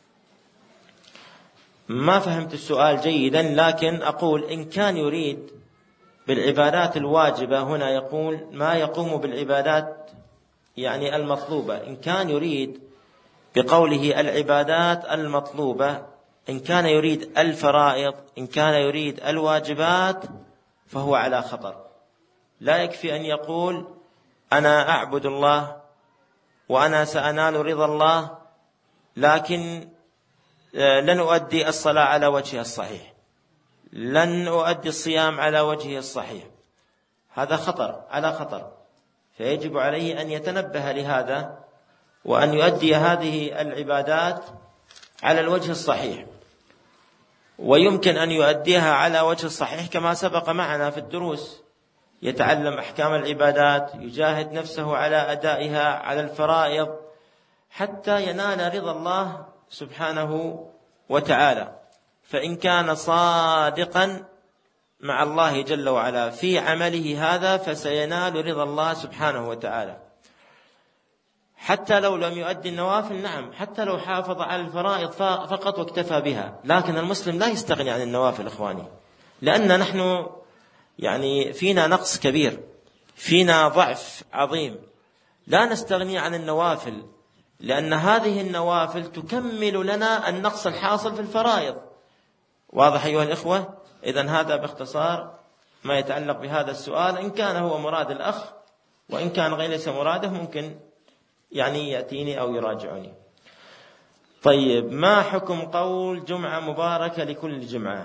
ما فهمت السؤال جيدا، لكن أقول إن كان يريد بالعبادات الواجبة، هنا يقول ما يقوم بالعبادات يعني المطلوبة. إن كان يريد بقوله العبادات المطلوبة، إن كان يريد الفرائض، إن كان يريد الواجبات، فهو على خطر. لا يكفي أن يقول أنا أعبد الله وأنا سأنال رضا الله، لكن لن أؤدي الصلاة على وجهها الصحيح، لن أؤدي الصيام على وجهه الصحيح، هذا خطر على خطر. فيجب عليه أن يتنبه لهذا وأن يؤدي هذه العبادات على الوجه الصحيح. ويمكن أن يؤديها على وجه الصحيح كما سبق معنا في الدروس، يتعلم أحكام العبادات، يجاهد نفسه على أدائها على الفرائض حتى ينال رضا الله سبحانه وتعالى. فإن كان صادقا مع الله جل وعلا في عمله هذا فسينال رضا الله سبحانه وتعالى، حتى لو لم يؤدي النوافل. نعم، حتى لو حافظ على الفرائض فقط واكتفى بها، لكن المسلم لا يستغني عن النوافل إخواني، لأن نحن يعني فينا نقص كبير، فينا ضعف عظيم، لا نستغني عن النوافل، لأن هذه النوافل تكمل لنا النقص الحاصل في الفرائض. واضح أيها الإخوة؟ إذن هذا باختصار ما يتعلق بهذا السؤال، إن كان هو مراد الأخ، وإن كان غير ليس مراده ممكن يعني يأتيني أو يراجعني. طيب، ما حكم قول جمعة مباركة لكل جمعة؟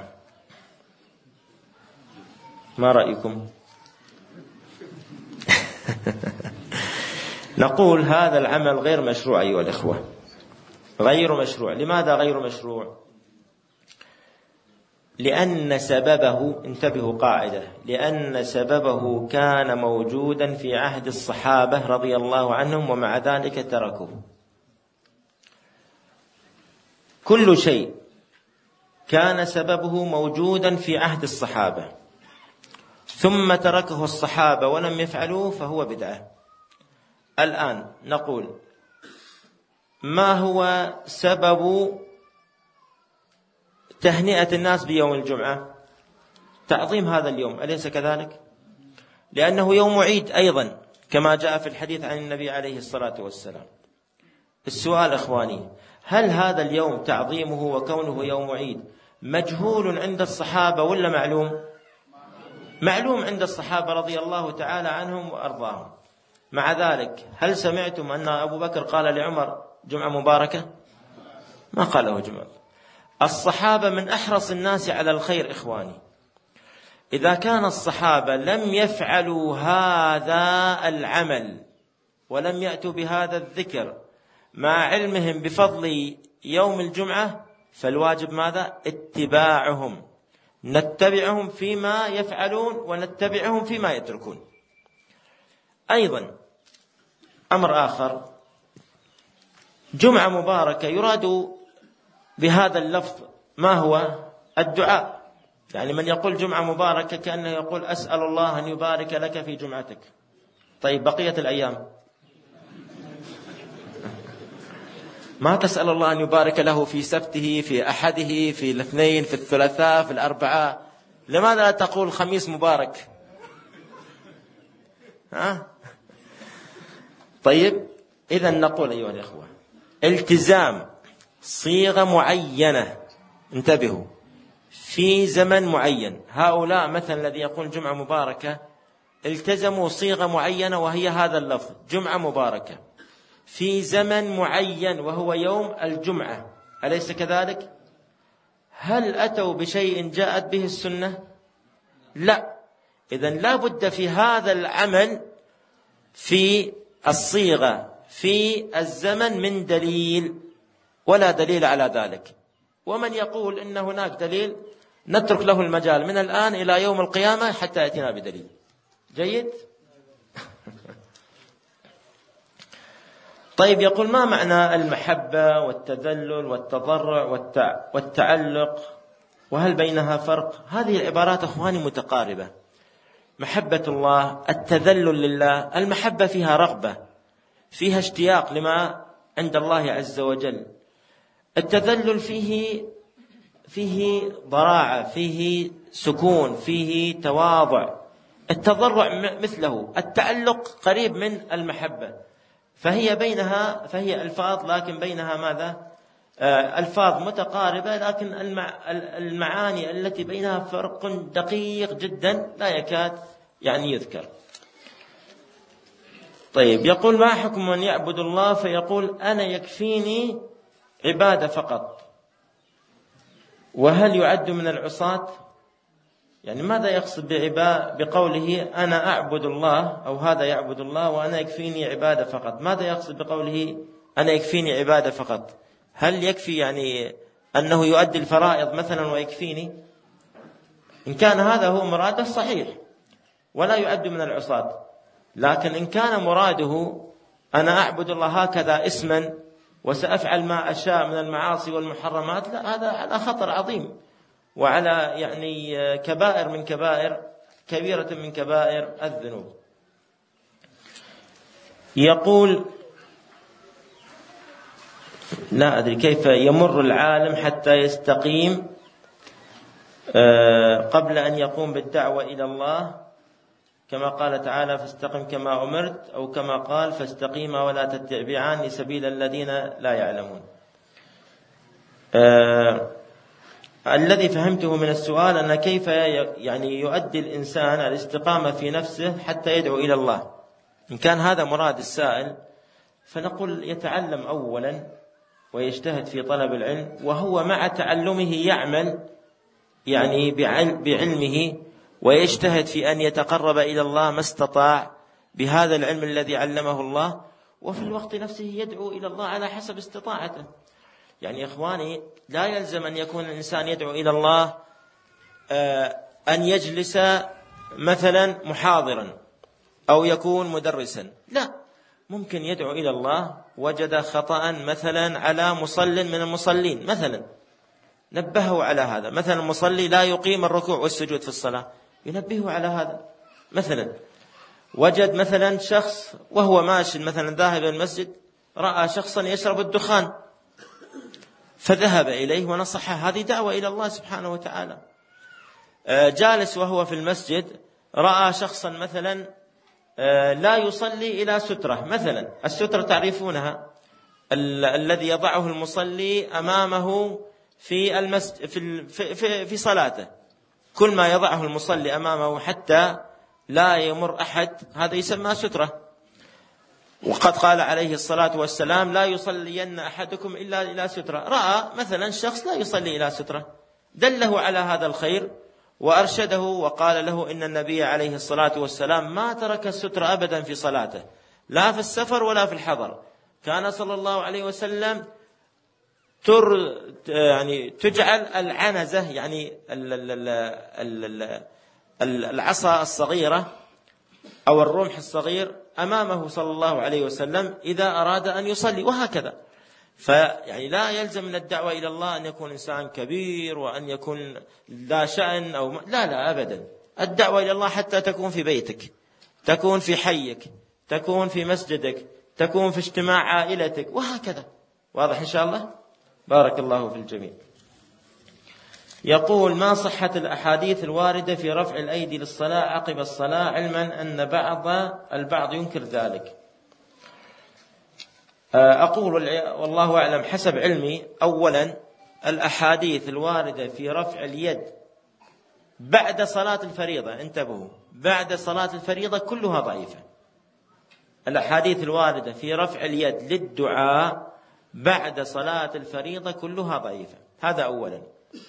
ما رأيكم؟ نقول هذا العمل غير مشروع أيها الإخوة، غير مشروع. لماذا غير مشروع؟ لأن سببه، انتبهوا قاعدة، لأن سببه كان موجودا في عهد الصحابة رضي الله عنهم ومع ذلك تركوه. كل شيء كان سببه موجودا في عهد الصحابة ثم تركه الصحابة ولم يفعلوه فهو بدعة. الآن نقول ما هو سبب تهنئة الناس بيوم الجمعة؟ تعظيم هذا اليوم، أليس كذلك؟ لأنه يوم عيد أيضا كما جاء في الحديث عن النبي عليه الصلاة والسلام. السؤال إخواني، هل هذا اليوم تعظيمه وكونه يوم عيد مجهول عند الصحابة ولا معلوم؟ معلوم عند الصحابة رضي الله تعالى عنهم وأرضاهم. مع ذلك هل سمعتم أن أبو بكر قال لعمر جمعة مباركة؟ ما قاله جمعة. الصحابة من أحرص الناس على الخير إخواني. إذا كان الصحابة لم يفعلوا هذا العمل ولم يأتوا بهذا الذكر مع علمهم بفضل يوم الجمعة، فالواجب ماذا؟ اتباعهم، نتبعهم فيما يفعلون ونتبعهم فيما يتركون. أيضا أمر آخر، جمعة مباركة يراد بهذا اللفظ ما هو؟ الدعاء. يعني من يقول جمعة مباركة كأنه يقول أسأل الله أن يبارك لك في جمعتك. طيب بقية الأيام ما تسأل الله أن يبارك له في سبته، في أحده، في الاثنين، في الثلاثاء، في الأربعاء؟ لماذا لا تقول خميس مبارك؟ ها؟ طيب، إذن نقول أيها الأخوة، التزام صيغة معينة، انتبهوا، في زمن معين. هؤلاء مثلا الذي يقول جمعة مباركة التزموا صيغة معينة وهي هذا اللفظ جمعة مباركة في زمن معين وهو يوم الجمعة، أليس كذلك؟ هل أتوا بشيء جاءت به السنة؟ لا. إذن لا بد في هذا العمل في الصيغة في الزمن من دليل، ولا دليل على ذلك. ومن يقول إن هناك دليل نترك له المجال من الآن إلى يوم القيامة حتى يأتينا بدليل. جيد؟ طيب، يقول ما معنى المحبة والتذلل والتضرع والتعلق، وهل بينها فرق؟ هذه العبارات أخواني متقاربة. محبة الله، التذلل لله. المحبة فيها رغبة، فيها اشتياق لما عند الله عز وجل. التذلل فيه فيه ضراعة، فيه سكون، فيه تواضع. التضرع مثله. التعلق قريب من المحبة، فهي بينها فهي ألفاظ لكن بينها ماذا؟ آه ألفاظ متقاربة، لكن المعاني التي بينها فرق دقيق جدا لا يكاد يعني يذكر. طيب، يقول ما حكم من يعبد الله فيقول أنا يكفيني عبادة فقط، وهل يعد من العصاة؟ يعني ماذا يقصد بقوله أنا أعبد الله، أو هذا يعبد الله وأنا يكفيني عبادة فقط؟ ماذا يقصد بقوله أنا يكفيني عبادة فقط؟ هل يكفي يعني أنه يؤدي الفرائض مثلا ويكفيني؟ إن كان هذا هو مراده صحيح ولا يعد من العصاة. لكن إن كان مراده أنا أعبد الله هكذا اسما وسأفعل ما أشاء من المعاصي والمحرمات، لا، هذا على خطر عظيم وعلى يعني كبائر من كبائر كبيرة من كبائر الذنوب. يقول لا أدري كيف يمر العالم حتى يستقيم قبل أن يقوم بالدعوة إلى الله، كما قال تعالى فاستقم كما أمرت، أو كما قال فاستقيما ولا تتبعان سبيل الذين لا يعلمون. آه الذي فهمته من السؤال أن كيف يعني يؤدي الإنسان الاستقامة في نفسه حتى يدعو إلى الله. إن كان هذا مراد السائل فنقول يتعلم أولا ويجتهد في طلب العلم، وهو مع تعلمه يعمل يعني بعلمه ويجتهد في أن يتقرب إلى الله ما استطاع بهذا العلم الذي علمه الله، وفي الوقت نفسه يدعو إلى الله على حسب استطاعته. يعني إخواني، لا يلزم أن يكون الإنسان يدعو إلى الله أن يجلس مثلا محاضرا أو يكون مدرسا، لا، ممكن يدعو إلى الله وجد خطأ مثلا على مصل من المصلين مثلا، نبهه على هذا. مثلا المصلي لا يقيم الركوع والسجود في الصلاة، ينبهه على هذا. مثلا وجد مثلا شخص وهو ماشي مثلا ذاهب إلى المسجد رأى شخصا يشرب الدخان فذهب إليه ونصحه، هذه دعوة إلى الله سبحانه وتعالى. جالس وهو في المسجد رأى شخصا مثلا لا يصلي إلى سترة مثلا، السترة تعرفونها، الذي يضعه المصلي أمامه في المسجد في في في صلاته، كل ما يضعه المصلي أمامه حتى لا يمر أحد، هذا يسمى سترة. وقد قال عليه الصلاة والسلام لا يصلين أحدكم إلا إلى سترة. رأى مثلا شخص لا يصلي إلى سترة، دله على هذا الخير وأرشده وقال له إن النبي عليه الصلاة والسلام ما ترك السترة أبدا في صلاته، لا في السفر ولا في الحضر. كان صلى الله عليه وسلم تر يعني تجعل العنزة يعني العصا الصغيرة أو الرمح الصغير أمامه صلى الله عليه وسلم إذا أراد أن يصلي، وهكذا. فيعني لا يلزم من الدعوة إلى الله أن يكون إنسان كبير وأن يكون لا شأن أو لا لا أبدا. الدعوة إلى الله حتى تكون في بيتك، تكون في حيك، تكون في مسجدك، تكون في اجتماع عائلتك، وهكذا. واضح إن شاء الله؟ بارك الله في الجميع. يقول ما صحة الأحاديث الواردة في رفع الأيدي للصلاة عقب الصلاة، علما أن بعض البعض ينكر ذلك؟ أقول والله أعلم حسب علمي، أولا الأحاديث الواردة في رفع اليد بعد صلاة الفريضة، انتبهوا، بعد صلاة الفريضة كلها ضعيفة. الأحاديث الواردة في رفع اليد للدعاء بعد صلاة الفريضة كلها ضعيفة، هذا أولا.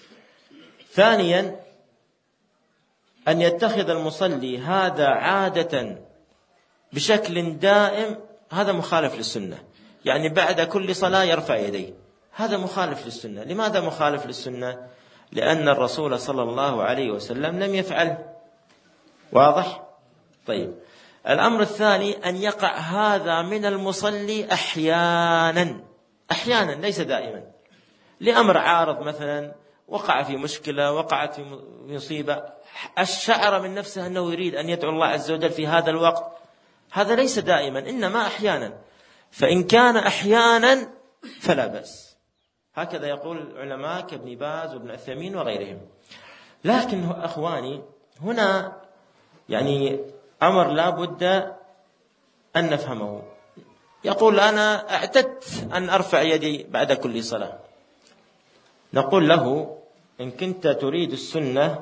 ثانيا أن يتخذ المصلي هذا عادة بشكل دائم، هذا مخالف للسنة. يعني بعد كل صلاة يرفع يديه، هذا مخالف للسنة. لماذا مخالف للسنة؟ لأن الرسول صلى الله عليه وسلم لم يفعله. واضح؟ طيب، الأمر الثاني أن يقع هذا من المصلي أحيانا أحيانا ليس دائما، لأمر عارض مثلا، وقع في مشكلة، وقعت في مصيبة، الشعر من نفسه أنه يريد أن يدعو الله عز وجل في هذا الوقت، هذا ليس دائما، إنما أحيانا. فإن كان أحيانا فلا بأس، هكذا يقول العلماء كابن باز وابن عثيمين وغيرهم. لكن أخواني هنا يعني أمر لا بد أن نفهمه. يقول أنا اعتدت أن أرفع يدي بعد كل صلاة، نقول له إن كنت تريد السنة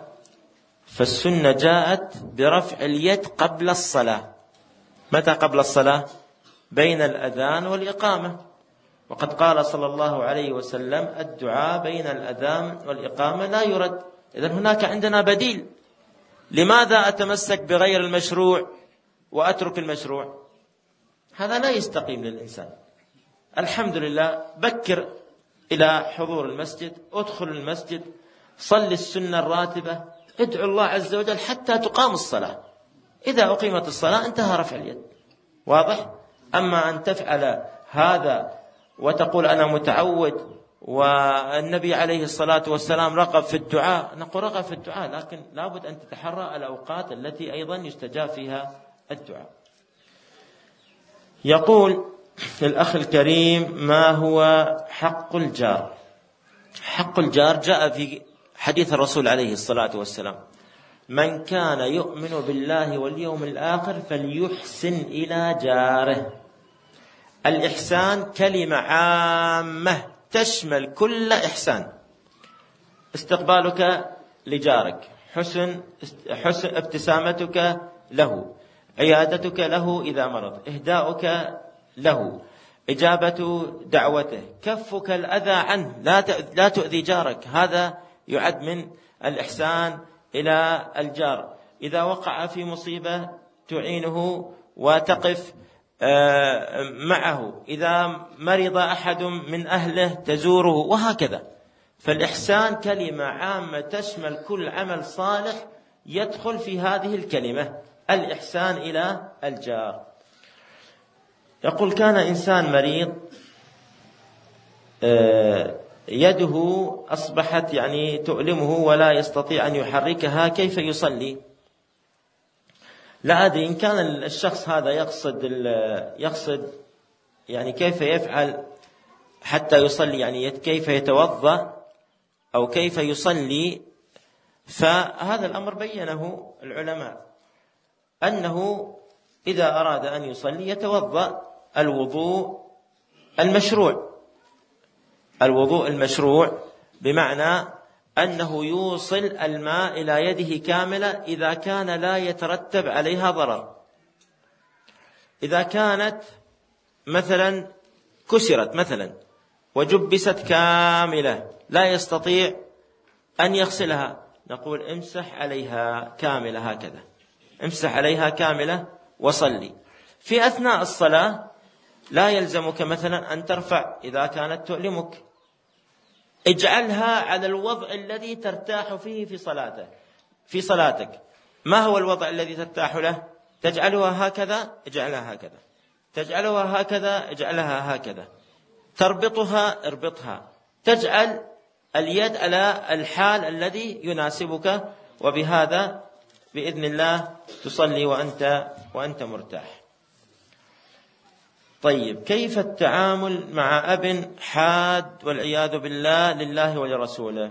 فالسنة جاءت برفع اليد قبل الصلاة. متى قبل الصلاة؟ بين الأذان والإقامة، وقد قال صلى الله عليه وسلم: الدعاء بين الأذان والإقامة لا يرد. إذن هناك عندنا بديل. لماذا أتمسك بغير المشروع وأترك المشروع؟ هذا لا يستقيم للإنسان. الحمد لله، بكر إلى حضور المسجد، أدخل المسجد، صل السنة الراتبة، ادعو الله عز وجل حتى تقام الصلاة. إذا أقيمت الصلاة انتهى رفع اليد. واضح؟ أما أن تفعل هذا وتقول أنا متعود، والنبي عليه الصلاة والسلام رغب في الدعاء، نقول رغب في الدعاء، لكن لابد أن تتحرى الأوقات التي أيضا يستجاب فيها الدعاء. يقول الأخ الكريم: ما هو حق الجار؟ حق الجار جاء في حديث الرسول عليه الصلاة والسلام: من كان يؤمن بالله واليوم الآخر فليحسن إلى جاره. الإحسان كلمة عامة تشمل كل إحسان. استقبالك لجارك، حسن حسن ابتسامتك له، عيادتك له إذا مرض، إهداؤك له، إجابة دعوته، كفك الأذى عنه، لا تؤذي جارك، هذا يعد من الإحسان إلى الجار. إذا وقع في مصيبة تعينه وتقف معه، إذا مرض أحد من أهله تزوره، وهكذا. فالإحسان كلمة عامة تشمل كل عمل صالح يدخل في هذه الكلمة، الإحسان إلى الجار. يقول: كان إنسان مريض يده أصبحت يعني تؤلمه ولا يستطيع أن يحركها، كيف يصلي؟ لا أدري إن كان الشخص هذا يقصد يقصد يعني كيف يفعل حتى يصلي، يعني كيف يتوضأ أو كيف يصلي، فهذا الأمر بينه العلماء أنه إذا أراد أن يصلي يتوضأ الوضوء المشروع. الوضوء المشروع بمعنى أنه يوصل الماء إلى يده كاملة إذا كان لا يترتب عليها ضرر. إذا كانت مثلا كسرت مثلا وجبست كاملة لا يستطيع أن يغسلها، نقول: امسح عليها كاملة، هكذا امسح عليها كاملة وصلي. في أثناء الصلاة لا يلزمك مثلا أن ترفع إذا كانت تؤلمك، اجعلها على الوضع الذي ترتاح فيه في صلاتك في صلاتك. ما هو الوضع الذي ترتاح له؟ تجعلها هكذا، اجعلها هكذا، تجعلها هكذا، اجعلها هكذا، تربطها اربطها، تجعل اليد على الحال الذي يناسبك، وبهذا بإذن الله تصلي وأنت وأنت مرتاح. طيب، كيف التعامل مع أب حاد والعياذ بالله لله ولرسوله؟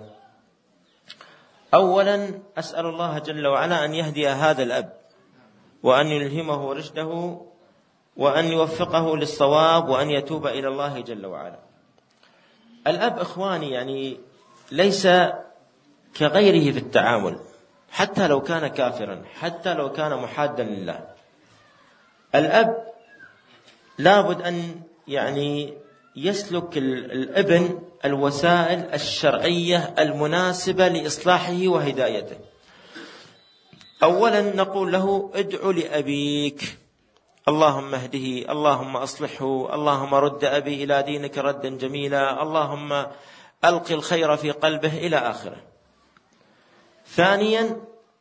أولا أسأل الله جل وعلا أن يهدي هذا الأب، وأن يلهمه رشده، وأن يوفقه للصواب، وأن يتوب إلى الله جل وعلا. الأب إخواني يعني ليس كغيره في التعامل، حتى لو كان كافرا، حتى لو كان محادا لله. الأب لابد أن يعني يسلك الابن الوسائل الشرعية المناسبة لإصلاحه وهدايته. أولا نقول له: ادعو لأبيك، اللهم اهده، اللهم أصلحه، اللهم رد أبي إلى دينك ردا جميلا، اللهم ألق الخير في قلبه، إلى آخره. ثانيا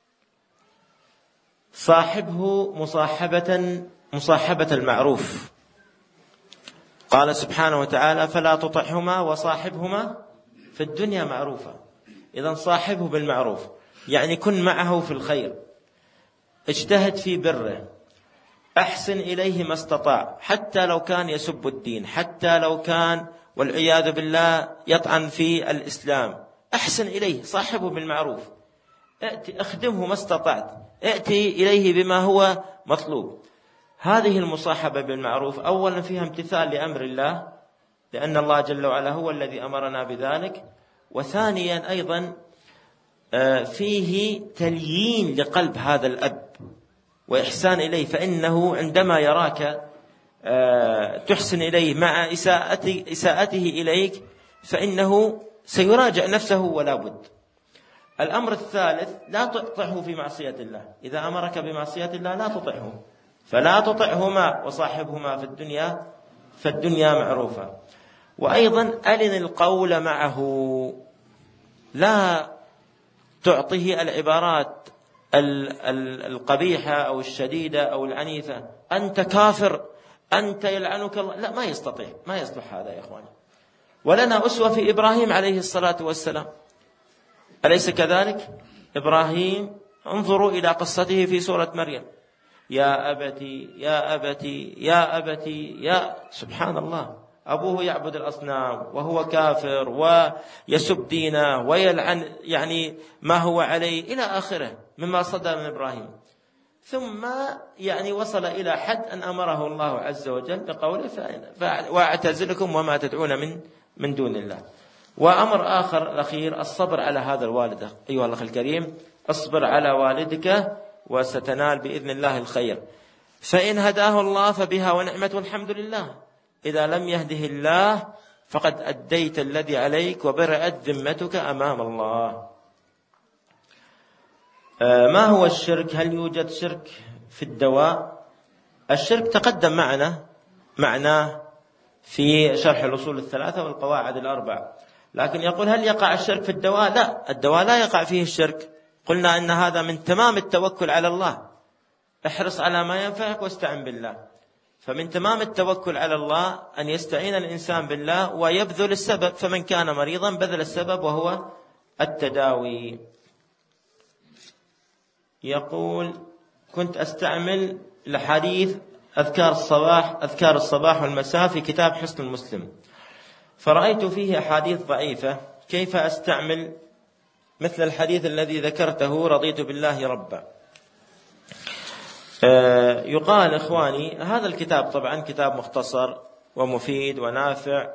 صاحبه مصاحبة مصاحبة المعروف. قال سبحانه وتعالى: فلا تطعهما وصاحبهما في الدنيا معروفا. إذن صاحبه بالمعروف، يعني كن معه في الخير، اجتهد في بره، أحسن إليه ما استطاع، حتى لو كان يسب الدين، حتى لو كان والعياذ بالله يطعن في الإسلام، أحسن إليه، صاحبه بالمعروف، ائتي أخدمه ما استطعت، ائتي إليه بما هو مطلوب. هذه المصاحبة بالمعروف أولا فيها امتثال لأمر الله، لأن الله جل وعلا هو الذي أمرنا بذلك. وثانيا أيضا فيه تليين لقلب هذا الأب وإحسان إليه، فإنه عندما يراك تحسن إليه مع إساءته إليك فإنه سيراجع نفسه ولا بد. الأمر الثالث لا تطعه في معصية الله، إذا أمرك بمعصية الله لا تطعه، فلا تطعهما وصاحبهما في الدنيا فالدنيا معروفة. وأيضا ألن القول معه، لا تعطيه العبارات القبيحة أو الشديدة أو العنيفة، أنت كافر، أنت يلعنك الله، لا، ما يستطيع، ما يصلح هذا يا إخواني. ولنا أسوة في إبراهيم عليه الصلاة والسلام، أليس كذلك؟ إبراهيم انظروا إلى قصته في سورة مريم، يا أبتي يا أبتي يا أبتي يا سبحان الله، أبوه يعبد الأصنام وهو كافر ويسب دينه ويلعن يعني ما هو عليه إلى آخره مما صدر من إبراهيم، ثم يعني وصل إلى حد أن أمره الله عز وجل بقوله وأعتزلكم وما تدعون من من دون الله. وأمر آخر الأخير الصبر على هذا الوالد. أيها الأخ الكريم، اصبر على والدك وستنال بإذن الله الخير، فإن هداه الله فبها ونعمة والحمد لله، إذا لم يهده الله فقد أديت الذي عليك وبرأت ذمتك أمام الله. ما هو الشرك؟ هل يوجد شرك في الدواء؟ الشرك تقدم معنا معناه في شرح الأصول الثلاثة والقواعد الأربع، لكن يقول هل يقع الشرك في الدواء؟ لا، الدواء لا يقع فيه الشرك. قلنا أن هذا من تمام التوكل على الله، احرص على ما ينفعك واستعن بالله. فمن تمام التوكل على الله أن يستعين الإنسان بالله ويبذل السبب، فمن كان مريضا بذل السبب وهو التداوي. يقول كنت أستعمل الحديث أذكار الصباح أذكار الصباح والمساء في كتاب حصن المسلم، فرأيت فيه أحاديث ضعيفة، كيف أستعمل مثل الحديث الذي ذكرته رضيت بالله ربا؟ آه يقال إخواني هذا الكتاب طبعا كتاب مختصر ومفيد ونافع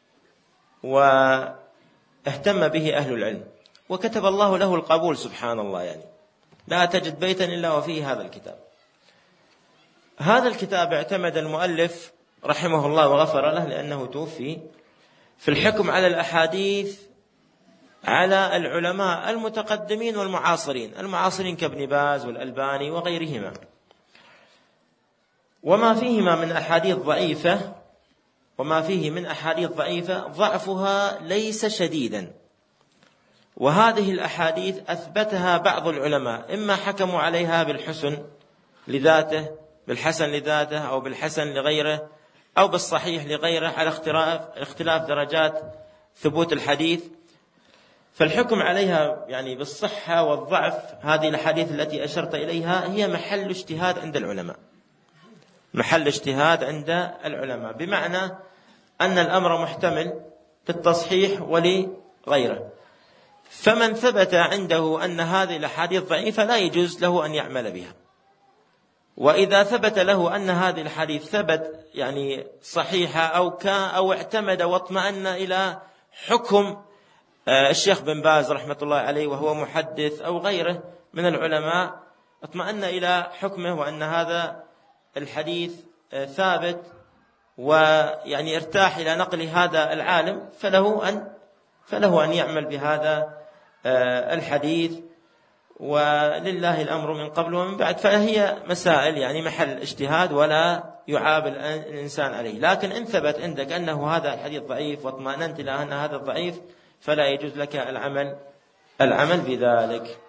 واهتم به أهل العلم وكتب الله له القبول سبحان الله، يعني لا تجد بيتا إلا وفيه هذا الكتاب. هذا الكتاب اعتمد المؤلف رحمه الله وغفر له لأنه توفي في الحكم على الأحاديث على العلماء المتقدمين والمعاصرين، المعاصرين كابن باز والألباني وغيرهما، وما فيهما من أحاديث ضعيفة وما فيه من أحاديث ضعيفة ضعفها ليس شديدا، وهذه الأحاديث أثبتها بعض العلماء، إما حكموا عليها بالحسن لذاته بالحسن لذاته أو بالحسن لغيره أو بالصحيح لغيره على اختلاف درجات ثبوت الحديث، فالحكم عليها يعني بالصحة والضعف هذه الحديث التي أشرت إليها هي محل اجتهاد عند العلماء، محل اجتهاد عند العلماء، بمعنى أن الأمر محتمل للتصحيح ولغيره، فمن ثبت عنده أن هذه الحديث ضعيفة لا يجوز له أن يعمل بها، وإذا ثبت له أن هذه الحديث ثبت يعني صحيحة أو كان أو اعتمد واطمأن إلى حكم الشيخ بن باز رحمة الله عليه وهو محدث أو غيره من العلماء، اطمأن إلى حكمه وأن هذا الحديث ثابت ويعني ارتاح إلى نقل هذا العالم، فله أن فله أن يعمل بهذا الحديث، ولله الأمر من قبل ومن بعد، فهي مسائل يعني محل اجتهاد ولا يعاب الإنسان عليه. لكن إن ثبت عندك أنه هذا الحديث ضعيف واطمأننت إلى أن هذا الضعيف فلا يجوز لك العمل العمل بذلك.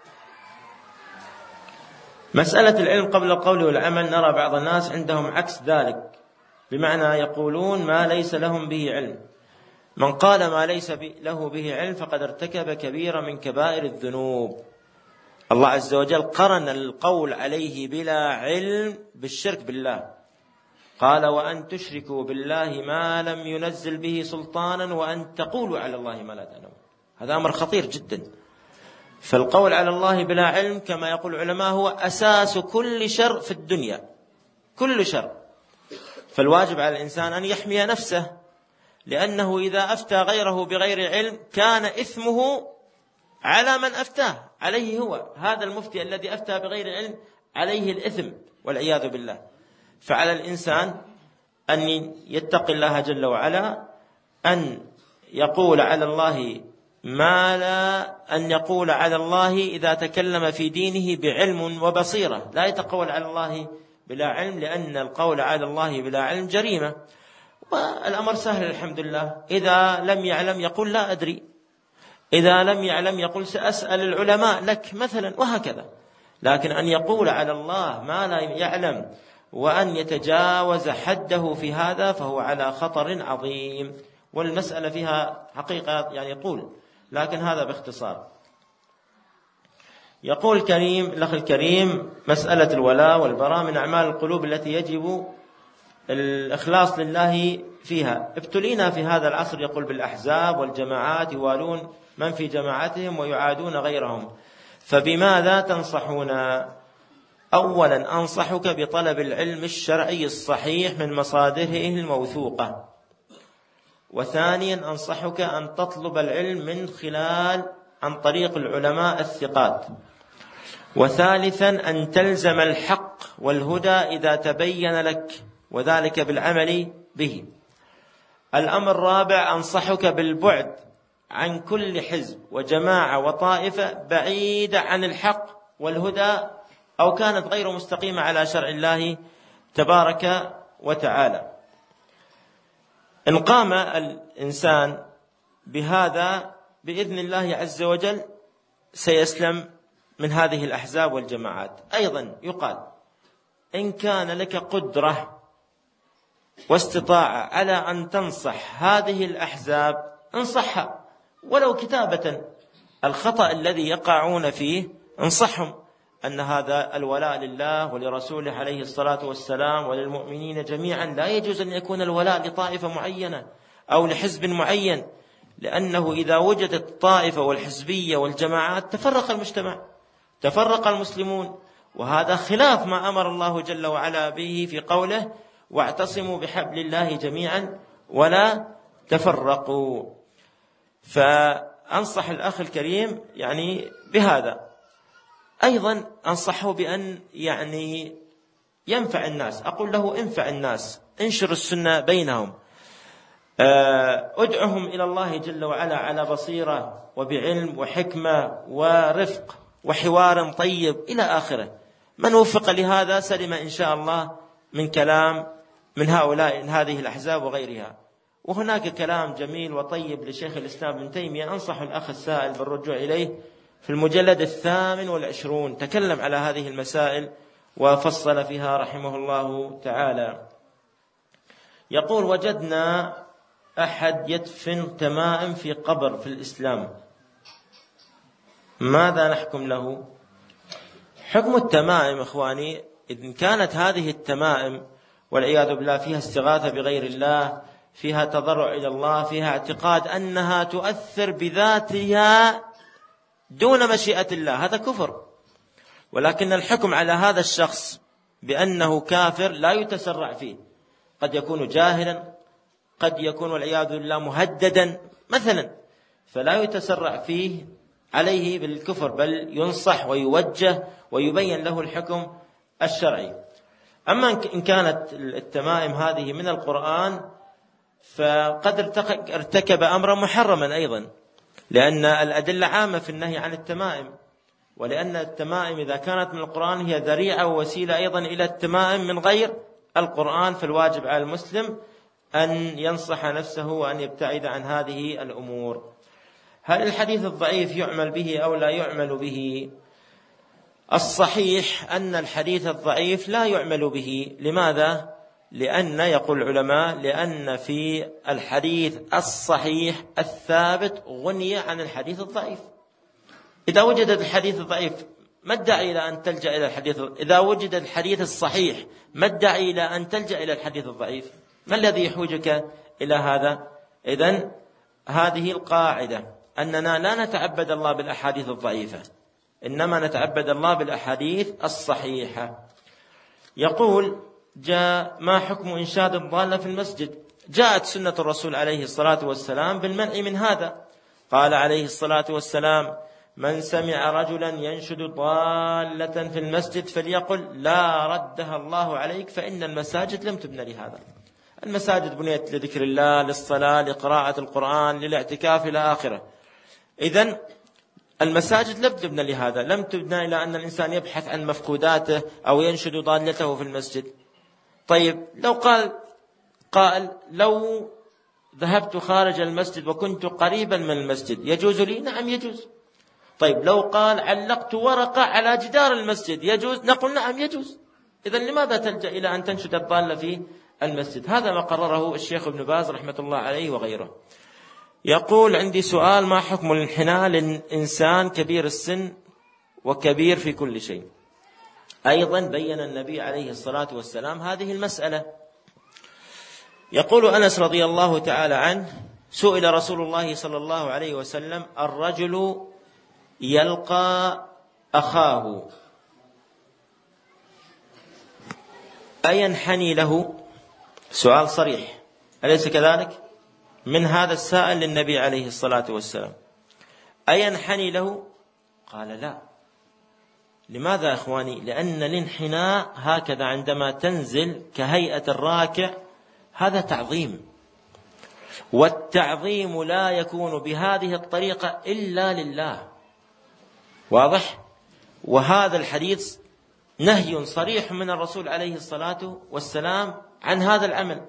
مسألة العلم قبل القول والعمل، نرى بعض الناس عندهم عكس ذلك، بمعنى يقولون ما ليس لهم به علم، من قال ما ليس له به علم فقد ارتكب كبيرة من كبائر الذنوب. الله عز وجل قرن القول عليه بلا علم بالشرك بالله، قال وأن تشركوا بالله ما لم ينزل به سلطانا وأن تقولوا على الله ما لا تعلمون، هذا أمر خطير جدا. فالقول على الله بلا علم كما يقول العلماء هو أساس كل شر في الدنيا، كل شر، فالواجب على الإنسان أن يحمي نفسه، لأنه إذا أفتى غيره بغير علم كان إثمه على من أفتاه عليه، هو هذا المفتي الذي أفتى بغير علم عليه الإثم والعياذ بالله. فعلى الإنسان أن يتقي الله جل وعلا، أن يقول على الله ما لا أن يقول على الله إذا تكلم في دينه بعلم وبصيرة، لا يتقول على الله بلا علم، لأن القول على الله بلا علم جريمة. والأمر سهل الحمد لله، إذا لم يعلم يقول لا أدري، إذا لم يعلم يقول سأسأل العلماء لك مثلا، وهكذا. لكن أن يقول على الله ما لا يعلم وأن يتجاوز حده في هذا فهو على خطر عظيم. والمسألة فيها حقيقة يعني يطول، لكن هذا باختصار. يقول الكريم الأخ الكريم: مسألة الولاء والبراء من أعمال القلوب التي يجب الإخلاص لله فيها. ابتلينا في هذا العصر، يقول، بالأحزاب والجماعات يوالون من في جماعتهم ويعادون غيرهم، فبماذا تنصحنا؟ أولا أنصحك بطلب العلم الشرعي الصحيح من مصادره الموثوقة. وثانيا أنصحك أن تطلب العلم من خلال عن طريق العلماء الثقات. وثالثا أن تلزم الحق والهدى إذا تبين لك، وذلك بالعمل به. الأمر الرابع أنصحك بالبعد عن كل حزب وجماعة وطائفة بعيدة عن الحق والهدى، أو كانت غير مستقيمة على شرع الله تبارك وتعالى. إن قام الإنسان بهذا بإذن الله عز وجل سيسلم من هذه الأحزاب والجماعات. أيضا يقال: إن كان لك قدرة واستطاعة على أن تنصح هذه الأحزاب انصحها ولو كتابة. الخطأ الذي يقعون فيه انصحهم أن هذا الولاء لله ولرسوله عليه الصلاة والسلام وللمؤمنين جميعا، لا يجوز أن يكون الولاء لطائفة معينة أو لحزب معين، لأنه إذا وجدت الطائفة والحزبية والجماعات تفرق المجتمع، تفرق المسلمون، وهذا خلاف ما أمر الله جل وعلا به في قوله: واعتصموا بحبل الله جميعا ولا تفرقوا. فأنصح الأخ الكريم يعني بهذا. أيضا أنصحه بأن يعني ينفع الناس، أقول له: انفع الناس، انشر السنة بينهم، أدعهم إلى الله جل وعلا على بصيرة وبعلم وحكمة ورفق وحوار طيب إلى آخره. من وفق لهذا سلم إن شاء الله من كلام من هؤلاء هذه الأحزاب وغيرها. وهناك كلام جميل وطيب لشيخ الإسلام ابن تيمية، أنصح الأخ السائل بالرجوع إليه، في المجلد الثامن والعشرون تكلم على هذه المسائل وفصل فيها رحمه الله تعالى. يقول: وجدنا أحد يدفن تمائم في قبر في الإسلام، ماذا نحكم له؟ حكم التمائم إخواني، إذن كانت هذه التمائم والعياذ بالله فيها استغاثة بغير الله، فيها تضرع إلى الله، فيها اعتقاد أنها تؤثر بذاتها دون مشيئة الله، هذا كفر. ولكن الحكم على هذا الشخص بأنه كافر لا يتسرع فيه، قد يكون جاهلا، قد يكون والعياذ بالله مهددا مثلا، فلا يتسرع فيه عليه بالكفر، بل ينصح ويوجه ويبين له الحكم الشرعي. أما إن كانت التمائم هذه من القرآن فقد ارتكب أمرا محرما أيضا، لأن الأدلة عامة في النهي عن التمائم، ولأن التمائم إذا كانت من القرآن هي ذريعة ووسيلة أيضا إلى التمائم من غير القرآن، فالواجب على المسلم أن ينصح نفسه وأن يبتعد عن هذه الأمور. هل الحديث الضعيف يعمل به أو لا يعمل به؟ الصحيح أن الحديث الضعيف لا يعمل به. لماذا؟ لأن يقول العلماء لأن في الحديث الصحيح الثابت غني عن الحديث الضعيف. إذا وجد الحديث الضعيف ما الداعي إلى أن تلجأ إلى الحديث؟ إذا وجد الحديث الصحيح ما الداعي إلى أن تلجأ إلى الحديث الضعيف؟ ما الذي يحوجك إلى هذا؟ إذن هذه القاعدة، أننا لا نتعبد الله بالأحاديث الضعيفة، إنما نتعبد الله بالأحاديث الصحيحة. يقول: جاء ما حكم إنشاد الضالة في المسجد؟ جاءت سنة الرسول عليه الصلاة والسلام بالمنع من هذا. قال عليه الصلاة والسلام: من سمع رجلا ينشد ضالة في المسجد فليقل لا ردها الله عليك فإن المساجد لم تبنى لهذا. المساجد بنيت لذكر الله، للصلاة، لقراءة القرآن، للاعتكاف إلى آخره. إذن المساجد لم تبنى لهذا، لم تبنى إلى أن الإنسان يبحث عن مفقوداته أو ينشد ضالته في المسجد. طيب لو قال قائل لو ذهبت خارج المسجد وكنت قريبا من المسجد يجوز لي؟ نعم يجوز. طيب لو قال علقت ورقة على جدار المسجد يجوز؟ نقول نعم يجوز. إذن لماذا تلجأ إلى أن تنشد الضالة في المسجد؟ هذا ما قرره الشيخ ابن باز رحمة الله عليه وغيره. يقول عندي سؤال: ما حكم الانحناء للإنسان كبير السن وكبير في كل شيء؟ أيضا بين النبي عليه الصلاة والسلام هذه المسألة. يقول أنس رضي الله تعالى عنه: سئل رسول الله صلى الله عليه وسلم: الرجل يلقى أخاه أينحني له؟ سؤال صريح، أليس كذلك؟ من هذا السائل للنبي عليه الصلاة والسلام: أينحني له؟ قال لا. لماذا يا إخواني؟ لأن الانحناء هكذا عندما تنزل كهيئة الراكع هذا تعظيم، والتعظيم لا يكون بهذه الطريقة إلا لله. واضح؟ وهذا الحديث نهي صريح من الرسول عليه الصلاة والسلام عن هذا العمل.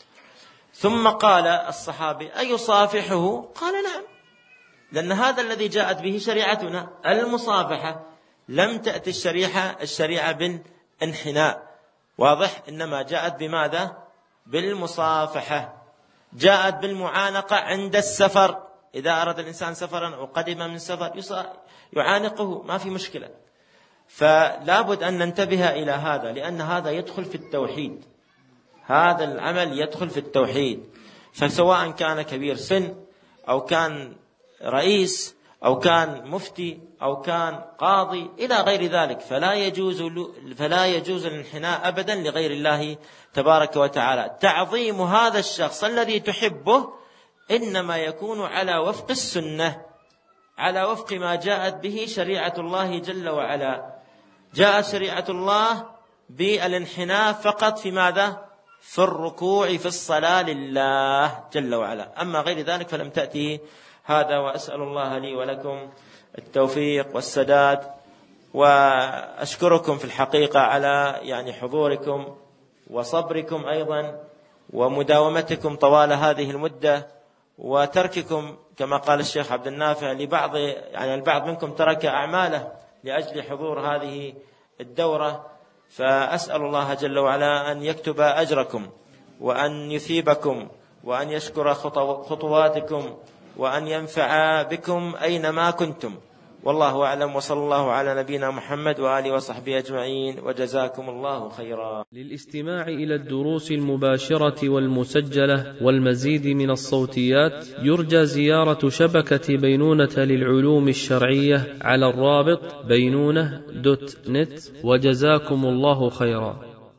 ثم قال الصحابي: أيصافحه؟ قال نعم، لأن هذا الذي جاءت به شريعتنا المصافحة. لم تأتي الشريعة الشريعة بالانحناء، واضح؟ إنما جاءت بماذا؟ بالمصافحة. جاءت بالمعانقة عند السفر، إذا أراد الإنسان سفرا أو قدم من سفر يعانقه، ما في مشكلة. فلا بد أن ننتبه إلى هذا، لأن هذا يدخل في التوحيد، هذا العمل يدخل في التوحيد. فسواء كان كبير سن أو كان رئيس أو كان مفتي أو كان قاضي إلى غير ذلك، فلا يجوز فلا يجوز الانحناء أبدا لغير الله تبارك وتعالى. تعظيم هذا الشخص الذي تحبه إنما يكون على وفق السنة، على وفق ما جاءت به شريعة الله جل وعلا. جاءت شريعة الله بالانحناء فقط في ماذا؟ في الركوع في الصلاة لله جل وعلا، أما غير ذلك فلم تأتي هذا. وأسأل الله لي ولكم التوفيق والسداد، وأشكركم في الحقيقة على يعني حضوركم وصبركم أيضا ومداومتكم طوال هذه المدة، وترككم كما قال الشيخ عبد النافع لبعض يعني البعض منكم ترك أعماله لأجل حضور هذه الدورة. فأسأل الله جل وعلا أن يكتب أجركم وأن يثيبكم وأن يشكر خطواتكم وأن ينفع بكم أينما كنتم، والله أعلم. وصلى الله على نبينا محمد وآله وصحبه أجمعين، وجزاكم الله خيرا. للاستماع إلى الدروس المباشرة والمسجلة والمزيد من الصوتيات يرجى زيارة شبكة بينونة للعلوم الشرعية على الرابط بينونة دوت نت، وجزاكم الله خيرا.